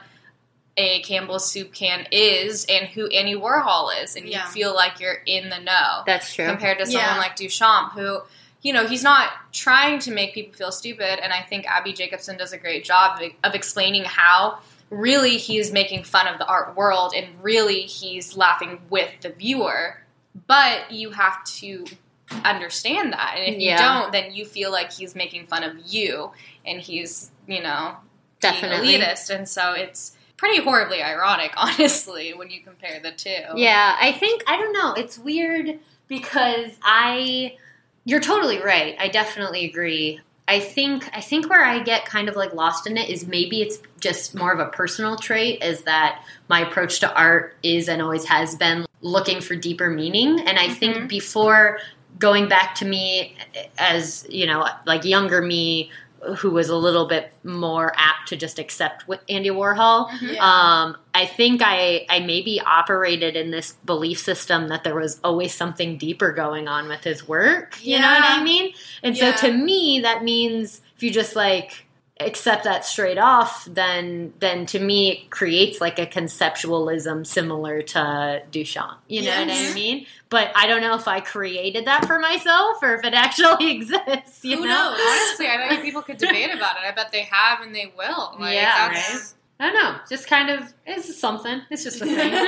a Campbell's soup can is and who Andy Warhol is, and you feel like you're in the know. That's true. Compared to someone like Duchamp, who, you know, he's not trying to make people feel stupid, and I think Abby Jacobson does a great job of explaining how really he's making fun of the art world, and really he's laughing with the viewer, but you have to understand that, and if you don't, then you feel like he's making fun of you, and he's, you know, definitely being elitist, and so it's pretty horribly ironic, honestly, when you compare the two. Yeah, I don't know, it's weird because you're totally right. I definitely agree. I think where I get kind of like lost in it is maybe it's just more of a personal trait, is that my approach to art is and always has been looking for deeper meaning. And I think before going back to me as, you know, like younger me, who was a little bit more apt to just accept Andy Warhol. I think I maybe operated in this belief system that there was always something deeper going on with his work. You know what I mean? And so to me, that means if you just like accept that straight off, then to me it creates like a conceptualism similar to Duchamp. You know what I mean? But I don't know if I created that for myself or if it actually exists. You know? Knows? Honestly, I think people could debate about it. I bet they have and they will. Like, right? I don't know. Just kind of, it's something. It's just a thing.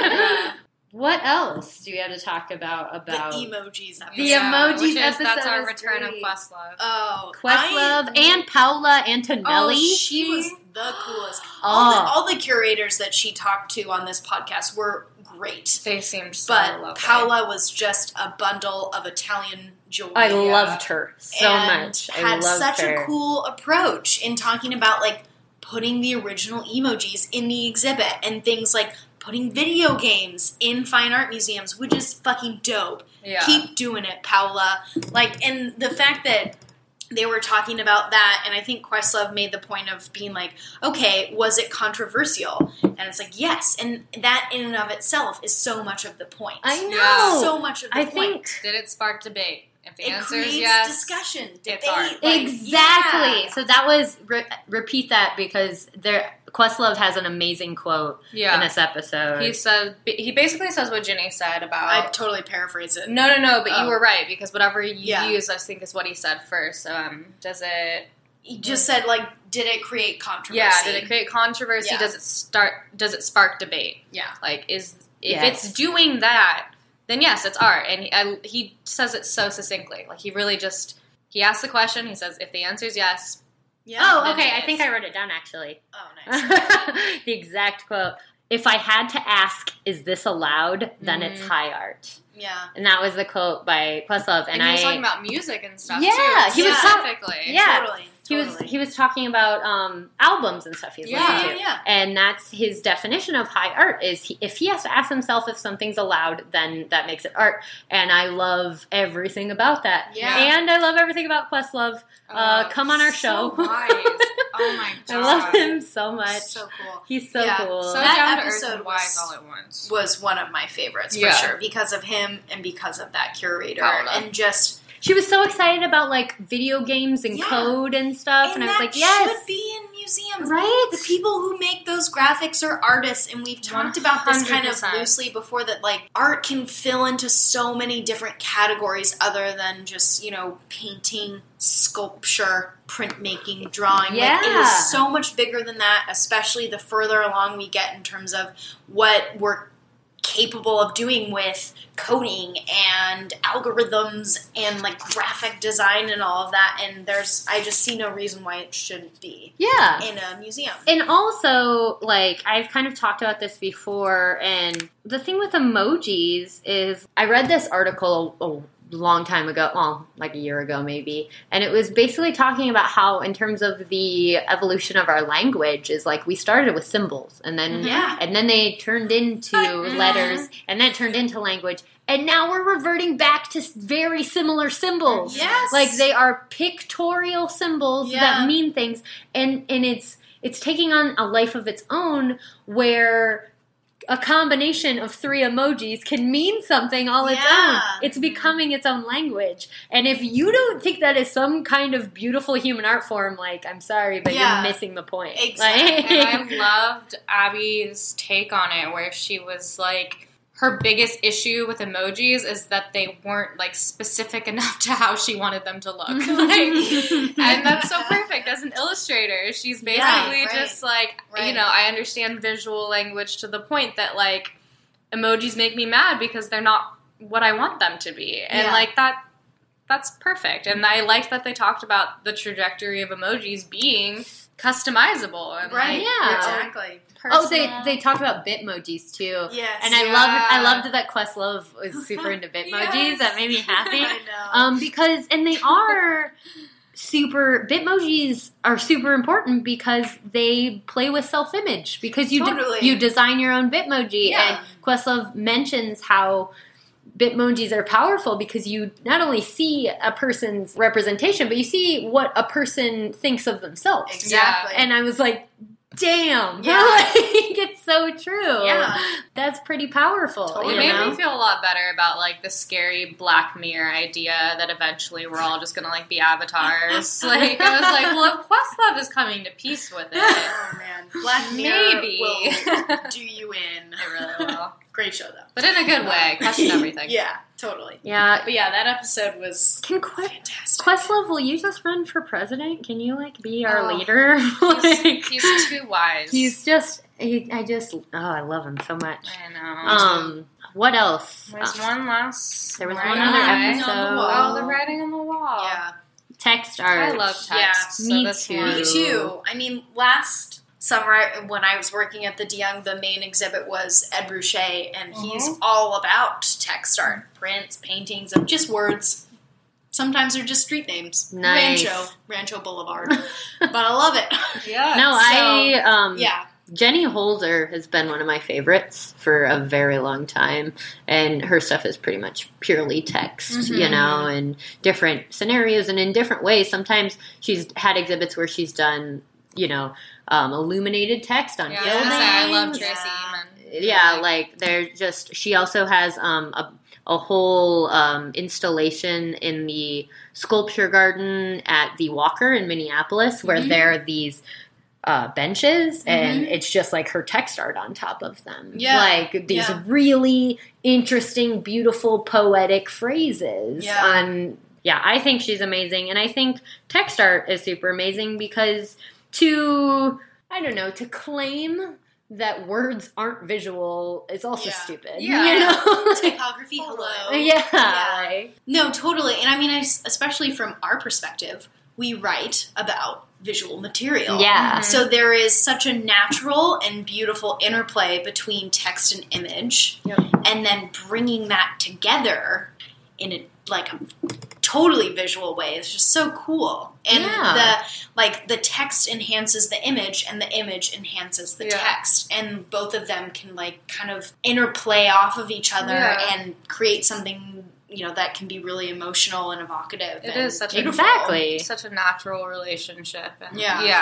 What else do we have to talk about? The emojis episode. The emojis episode. That's our return of Questlove. Oh, Questlove and Paola Antonelli. Oh, she was the coolest. All the curators that she talked to on this podcast were great. They seemed so lovely. But Paola was just a bundle of Italian joy. I loved her so much. Had such a cool approach in talking about like putting the original emojis in the exhibit and things like putting video games in fine art museums, which is fucking dope. Yeah. Keep doing it, Paola. Like, and the fact that they were talking about that, and I think Questlove made the point of being like, okay, was it controversial? And it's like, yes. And that in and of itself is so much of the point. I know. So much of the point. Did it spark debate? If the answer is yes, discussion, debate. It's art. Like, exactly. So that was, repeat that because Questlove has an amazing quote in this episode. He basically says what Ginny said about... I totally paraphrase it. No, but you were right, because whatever you use, I think, is what he said first. Does it... He just said, like, did it create controversy? Yeah, did it create controversy? Yeah. Does it spark debate? Yeah. Like, if it's doing that, then yes, it's art. And he says it so succinctly. Like, he really just... He asks the question, he says, if the answer is yes... Yeah, oh, okay. I think I wrote it down, actually. Oh, nice. The exact quote. If I had to ask, is this allowed, then it's high art. Yeah. And that was the quote by Questlove. And he was talking about music and stuff, too. Yeah, he was specifically. Yeah. Totally. He was talking about albums and stuff he's listening to. Yeah. And that's his definition of high art is if he has to ask himself if something's allowed, then that makes it art. And I love everything about that. Yeah. And I love everything about Questlove. Come on our show. So wise. Oh my god. I love him so much. So cool. He's so cool. So That down to episode earth and wise all at once. was one of my favorites for sure because of him and because of that curator Paola. and just She was so excited about like video games and code and stuff, and I was like, yes, should be in museums, right? The people who make those graphics are artists, and we've talked about this kind of 100%. loosely before. That like art can fill into so many different categories other than just painting, sculpture, printmaking, drawing. Yeah. Like, it is so much bigger than that. Especially the further along we get in terms of what we're capable of doing with coding and algorithms and like graphic design and all of that, and I just see no reason why it shouldn't be in a museum. And also, like, I've kind of talked about this before, and the thing with emojis is I read this article a long time ago, well, like a year ago maybe, and it was basically talking about how in terms of the evolution of our language is like we started with symbols and then they turned into letters and then it turned into language, and now we're reverting back to very similar symbols. Yes. Like they are pictorial symbols that mean things, and it's taking on a life of its own where a combination of 3 emojis can mean something all its own. It's becoming its own language. And if you don't think that is some kind of beautiful human art form, like, I'm sorry, but you're missing the point. Exactly. And I loved Abby's take on it, where she was like, her biggest issue with emojis is that they weren't like specific enough to how she wanted them to look. And that's so perfect as an illustrator. She's basically just like, I understand visual language to the point that like emojis make me mad because they're not what I want them to be. And like that's perfect. And I liked that they talked about the trajectory of emojis being customizable and exactly. Oh, they talked about Bitmojis too. Yes. And I loved that Questlove was super into Bitmojis. That made me happy. I know. Because they are Bitmojis are super important because they play with self-image. Because you design your own Bitmoji, and Questlove mentions how Bitmojis are powerful because you not only see a person's representation, but you see what a person thinks of themselves. Exactly. And I was like, damn. Yeah. Like, it's so true. Yeah. That's pretty powerful. It made me feel a lot better about like the scary Black Mirror idea that eventually we're all just gonna like be avatars. Like I was like, well, if Questlove is coming to peace with it, oh man, Black Mirror maybe will do you in. It really will. Great show though, but in a good way. Question everything. Yeah, totally. Yeah. But yeah, that episode was fantastic. Questlove, will you just run for president? Can you like be our leader? He's too wise. He's I love him so much. I know. What else? There's one last. There was writing one other on the episode. wall. Oh, the writing on the wall. Yeah, Text art. I love text. Yeah, so me this too. one- me too. I mean, last summer when I was working at the DeYoung, the main exhibit was Ed Ruscha, and he's all about text art, prints, paintings, and just words. Sometimes they're just street names. Nice. Rancho Boulevard. But I love it. Yeah. No, yeah. Jenny Holzer has been one of my favorites for a very long time, and her stuff is pretty much purely text, in different scenarios and in different ways. Sometimes she's had exhibits where she's done, illuminated text on buildings. I love Tracy Eamon. Yeah, like they're just. She also has a whole installation in the sculpture garden at the Walker in Minneapolis, where there are these benches, and it's just like her text art on top of them. Yeah. Like these really interesting, beautiful, poetic phrases. Yeah. I think she's amazing, and I think text art is super amazing because to claim that words aren't visual is also stupid. Yeah. Typography, hello. Yeah. No, totally. And I mean, especially from our perspective, we write about visual material. Yeah. So there is such a natural and beautiful interplay between text and image, and then bringing that together in an like a totally visual way. It's just so cool. And the text enhances the image and the image enhances the text. And both of them can like kind of interplay off of each other and create something, you know, that can be really emotional and evocative. It is such such a natural relationship. And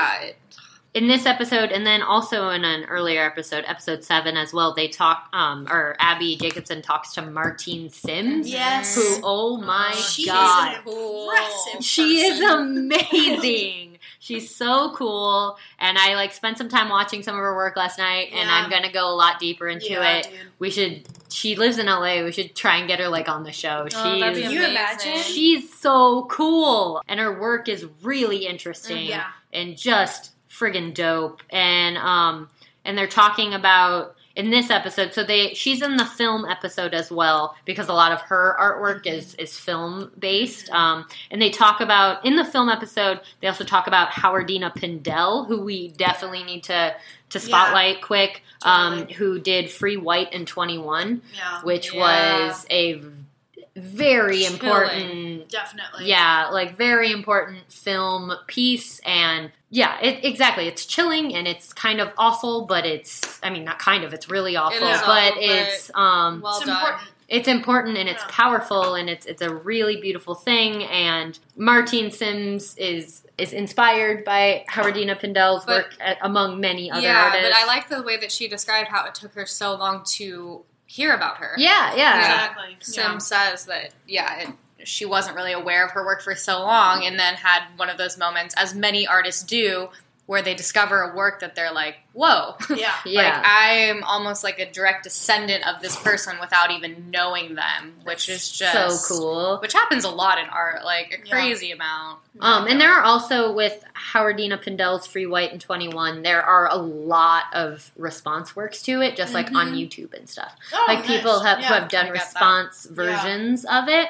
in this episode, and then also in an earlier episode, episode 7 as well, they talk, or Abby Jacobson talks to Martine Sims. Yes. Who, oh my she God. Is an impressive She is person. amazing. She's so cool. And I like spent some time watching some of her work last night, and I'm going to go a lot deeper into it. Dude. She lives in LA. We should try and get her like on the show. That'd be amazing. You imagine? She's so cool. And her work is really interesting. And just friggin' dope. And they're talking about in this episode, so she's in the film episode as well, because a lot of her artwork is film based. And they talk about in the film episode, they also talk about Howardina Pindell, who we definitely need to spotlight quick, who did Free White in 21, which was a very important, definitely, like very important film piece. And exactly, it's chilling and it's kind of awful, but it's really awful, it's well done. It's important and it's powerful and it's a really beautiful thing. And Martine Sims is inspired by Howardina Pindell's work among many other artists. But I like the way that she described how it took her so long to hear about her. Exactly. Sims says that, she wasn't really aware of her work for so long, and then had one of those moments, as many artists do, where they discover a work that they're like, whoa. Like, I'm almost like a direct descendant of this person without even knowing them, which is just so cool. Which happens a lot in art, like a crazy amount. And there are also, with Howardina Pindell's Free White in 21, there are a lot of response works to it, just like on YouTube and stuff. People who have done response versions of it.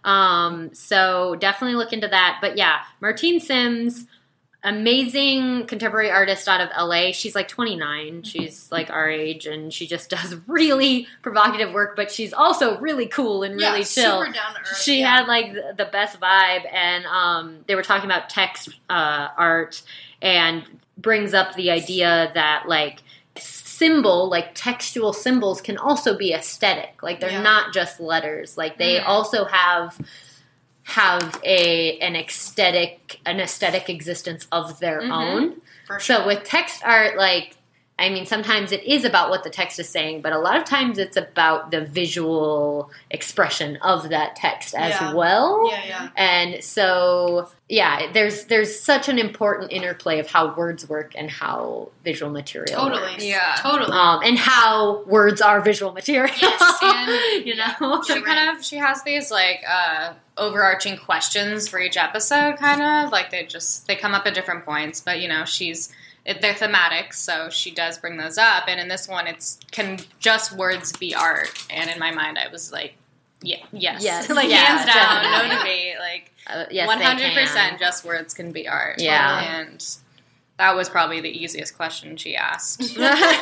So definitely look into that. But Martine Sims, amazing contemporary artist out of LA. She's like 29. She's like our age, and she just does really provocative work, but she's also really cool and really chill. Super down to earth. She had like the best vibe, and they were talking about text art, and brings up the idea that like symbol, like textual symbols, can also be aesthetic. Like they're not just letters. Like they also have an aesthetic existence of their own. For sure. So with text art, like, I mean, sometimes it is about what the text is saying, but a lot of times it's about the visual expression of that text as well. And so, there's such an important interplay of how words work and how visual material works. And how words are visual material. Yes, and, you know? She has these, like, overarching questions for each episode, kind of. Like, they come up at different points, but, you know, they're thematic, so she does bring those up. And in this one, can just words be art? And in my mind, I was like, yes. Like, hands down, no debate. Like, 100% just words can be art. Yeah. And that was probably the easiest question she asked.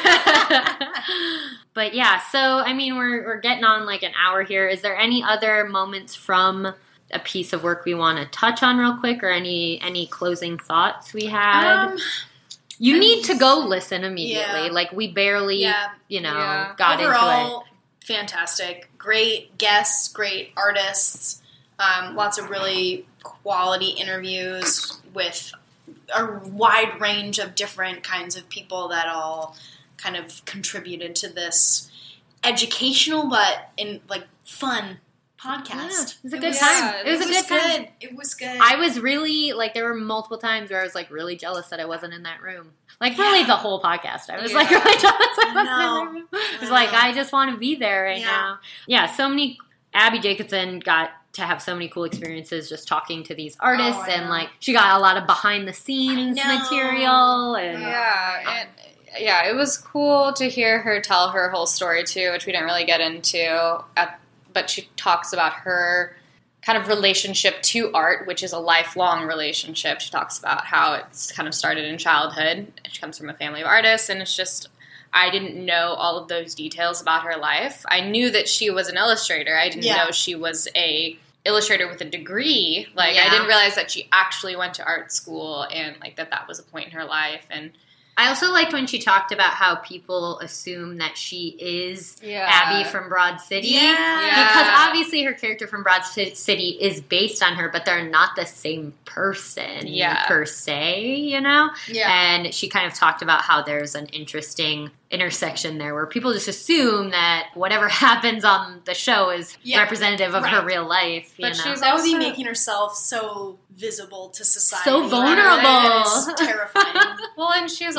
But so, I mean, we're getting on like an hour here. Is there any other moments from a piece of work we want to touch on real quick, or any closing thoughts we had? You need to go listen immediately. Like, we barely, got Overall, into it. Fantastic. Great guests, great artists, lots of really quality interviews with a wide range of different kinds of people that all kind of contributed to this educational but in like fun podcast. It was a good time. It was a good time. It was good. I was really, like, there were multiple times where I was, like, really jealous that I wasn't in that room. Like, really the whole podcast. I was, like, really jealous I wasn't in that room. It was like, I just want to be there right now. Yeah, so many, Abby Jacobson got to have so many cool experiences just talking to these artists, and, like, she got a lot of behind-the-scenes material. And it was cool to hear her tell her whole story, too, which we didn't really get into but she talks about her kind of relationship to art, which is a lifelong relationship. She talks about how it's kind of started in childhood. She comes from a family of artists, and it's just, I didn't know all of those details about her life. I knew that she was an illustrator. I didn't know she was a illustrator with a degree. Like, I didn't realize that she actually went to art school and, like, that was a point in her life. And I also liked when she talked about how people assume that she is Abby from Broad City. Yeah. Because obviously her character from Broad City is based on her, but they're not the same person per se, you know? Yeah. And she kind of talked about how there's an interesting intersection there where people just assume that whatever happens on the show is representative of her real life. But that would be making herself so visible to society. So vulnerable. It's terrifying. Well, and she's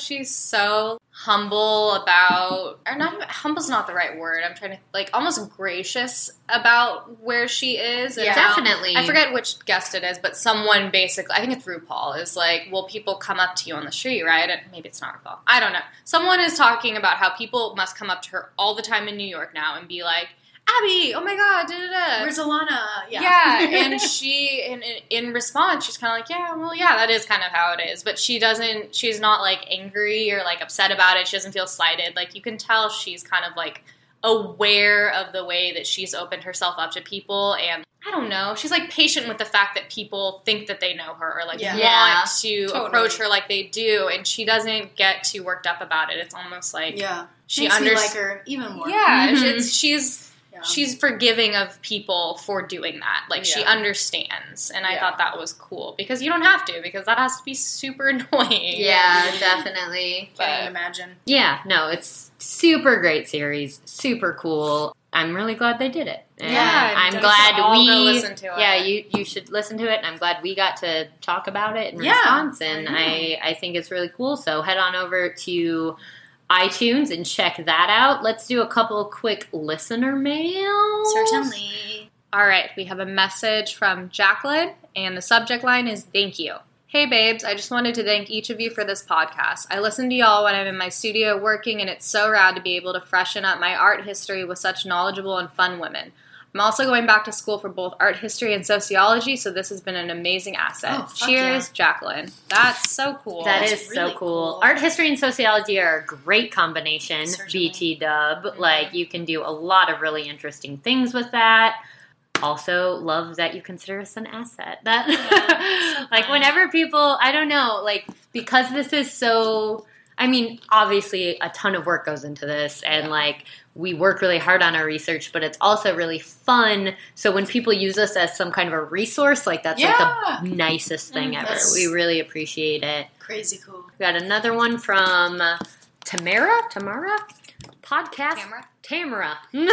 so humble about, or not even, humble's not the right word. I'm trying to, like, almost gracious about where she is. And definitely. I forget which guest it is, but someone basically, I think it's RuPaul, is like, well, people come up to you on the street, right? And maybe it's not RuPaul. I don't know. Someone is talking about how people must come up to her all the time in New York now and be like, Abby, oh my god, da-da-da. Where's Alana? Yeah, and she, in response, she's kind of like, that is kind of how it is. But she's not, like, angry or, like, upset about it. She doesn't feel slighted. Like, you can tell she's kind of, like, aware of the way that she's opened herself up to people. And, I don't know, she's, like, patient with the fact that people think that they know her or, like, want to approach her like they do. And she doesn't get too worked up about it. It's almost like she makes me like her even more. Yeah, she's forgiving of people for doing that. Like, she understands. And I thought that was cool. Because you don't have to. Because that has to be super annoying. Yeah, definitely. Can't imagine. Yeah, no, it's super great series. Super cool. I'm really glad they did it. And I'm glad go listen to it. Yeah, you should listen to it. And I'm glad we got to talk about it in response. And I think it's really cool. So head on over to iTunes and check that out. Let's do a couple quick listener mails. Certainly. All right, we have a message from Jacqueline, and the subject line is, thank you. Hey babes, I just wanted to thank each of you for this podcast. I listen to y'all when I'm in my studio working, and it's so rad to be able to freshen up my art history with such knowledgeable and fun women. I'm also going back to school for both art history and sociology, so this has been an amazing asset. Cheers, Jacqueline. That's so cool. That is really so cool. Art history and sociology are a great combination, BT dub. Mm-hmm. Like, you can do a lot of really interesting things with that. Also, love that you consider us an asset. That, like, whenever people, I don't know, like, because this is so, I mean, obviously a ton of work goes into this, and, like, we work really hard on our research, but it's also really fun. So when people use us as some kind of a resource, like, that's like the nicest thing ever. We really appreciate it. Crazy cool. We got another one from Tamara? Podcast. Tamara.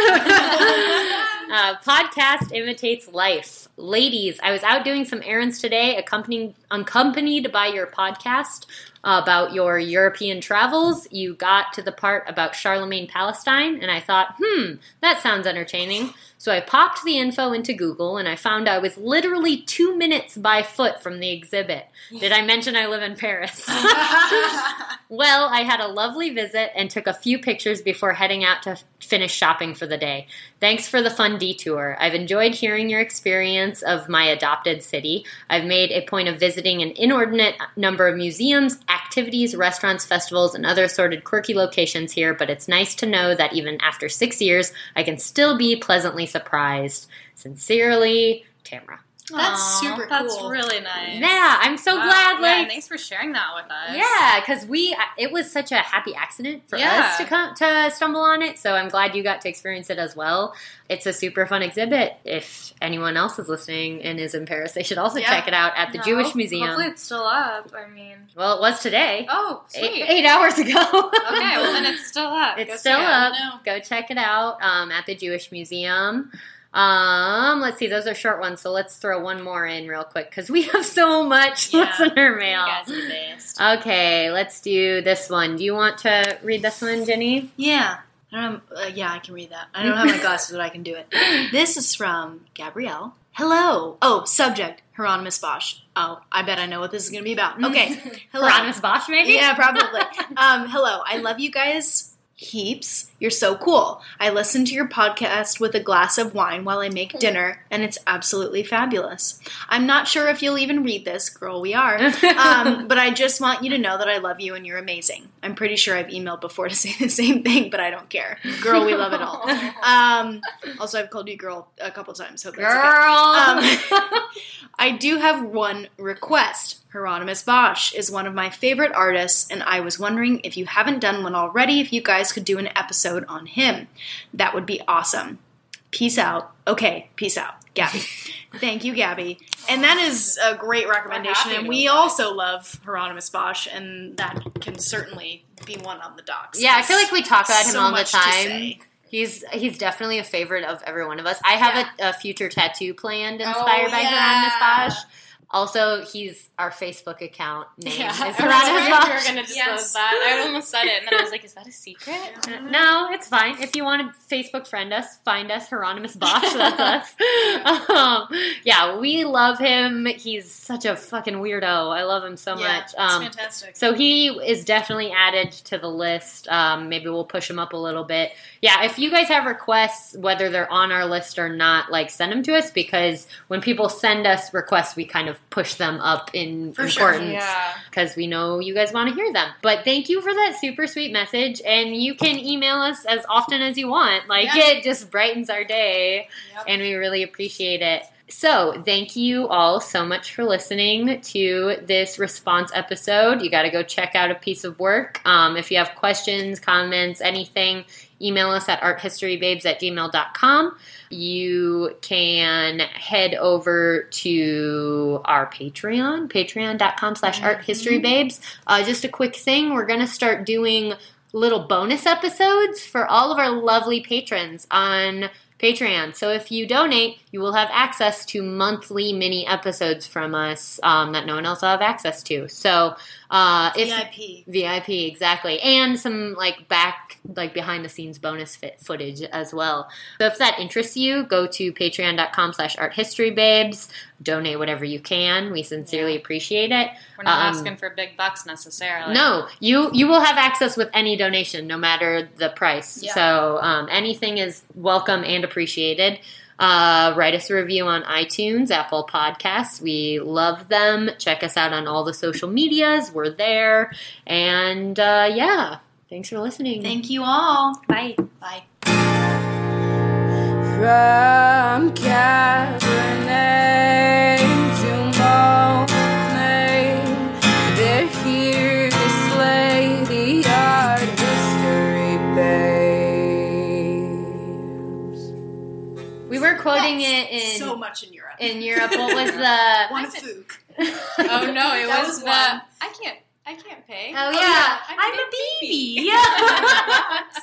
Podcast imitates life. Ladies, I was out doing some errands today, accompanied by your podcast about your European travels. You got to the part about Charlemagne Palestine, and I thought, that sounds entertaining. So I popped the info into Google, and I found I was literally 2 minutes by foot from the exhibit. Did I mention I live in Paris? Well, I had a lovely visit and took a few pictures before heading out to finish shopping for the day. Thanks for the fun detour. I've enjoyed hearing your experience of my adopted city. I've made a point of visiting an inordinate number of museums, activities, restaurants, festivals, and other assorted quirky locations here, but it's nice to know that even after 6 years, I can still be pleasantly surprised. Sincerely, Tamara. That's super cool. That's really nice. Yeah, I'm so glad. Like, thanks for sharing that with us. Yeah, because it was such a happy accident for us to stumble on it. So I'm glad you got to experience it as well. It's a super fun exhibit. If anyone else is listening and is in Paris, they should also check it out at the Jewish Museum. Hopefully it's still up. I mean, well, it was today. Oh, sweet. 8 hours ago. Okay, well then it's still up. It's still up. Go check it out at the Jewish Museum. Let's see, those are short ones, so let's throw one more in real quick, because we have so much listener mail. You guys are the best. Okay, let's do this one. Do you want to read this one, Jenny? Yeah. I can read that. I don't have my glasses, but I can do it. This is from Gabrielle. Hello. Oh, subject, Hieronymus Bosch. Oh, I bet I know what this is going to be about. Okay. Hello. Hieronymus Bosch, maybe? Yeah, probably. Hello. I love you guys heaps. You're so cool. I listen to your podcast with a glass of wine while I make dinner, and it's absolutely fabulous. I'm not sure if you'll even read this, girl, we are, but I just want you to know that I love you and you're amazing. I'm pretty sure I've emailed before to say the same thing, but I don't care. Girl, we love it all. Also, I've called you girl a couple times. Hope that's okay. I do have one request. Hieronymus Bosch is one of my favorite artists, and I was wondering if you haven't done one already, if you guys could do an episode on him. That would be awesome. Peace out. Okay, peace out. Gabby. Thank you, Gabby. And that is a great recommendation, and we also love Hieronymus Bosch, and that can certainly be one on the docs. Yeah, I feel like we talk about him all the time. He's definitely a favorite of every one of us. I have a future tattoo planned inspired by Hieronymus Bosch. Also, he's our Facebook account name. Yeah, is Hieronymus Bosch. We were going to disclose that. I almost said it, and then I was like, is that a secret? No, it's fine. If you want to Facebook friend us, find us, Hieronymus Bosch. That's us. Yeah, we love him. He's such a fucking weirdo. I love him so much. It's fantastic. So he is definitely added to the list. Maybe we'll push him up a little bit. Yeah, if you guys have requests, whether they're on our list or not, like, send them to us, because when people send us requests, we kind of push them up in importance because we know you guys want to hear them. But thank you for that super sweet message, and you can email us as often as you want. Like, it just brightens our day, and we really appreciate it. So, thank you all so much for listening to this response episode. You got to go check out A Piece of Work. If you have questions, comments, anything, email us at arthistorybabes@gmail.com. You can head over to our Patreon, patreon.com/arthistorybabes. Just a quick thing, we're going to start doing little bonus episodes for all of our lovely patrons on Patreon. So if you donate, you will have access to monthly mini episodes from us that no one else will have access to. So VIP, exactly, and some behind the scenes bonus footage as well. So if that interests you, go to patreon.com/arthistorybabes. Donate whatever you can. We sincerely appreciate it. We're not asking for big bucks necessarily. No, you will have access with any donation, no matter the price. Yeah. So anything is welcome and appreciated. Write us a review on iTunes, Apple Podcasts. We love them. Check us out on all the social medias. We're there. And thanks for listening. Thank you all. Bye. Bye. From Cabernet to Monet, they're here to slay the art history babes. We were quoting it in so much in Europe. What was the one Fook? Oh no, it was the I can't pay. Oh yeah, I'm a baby.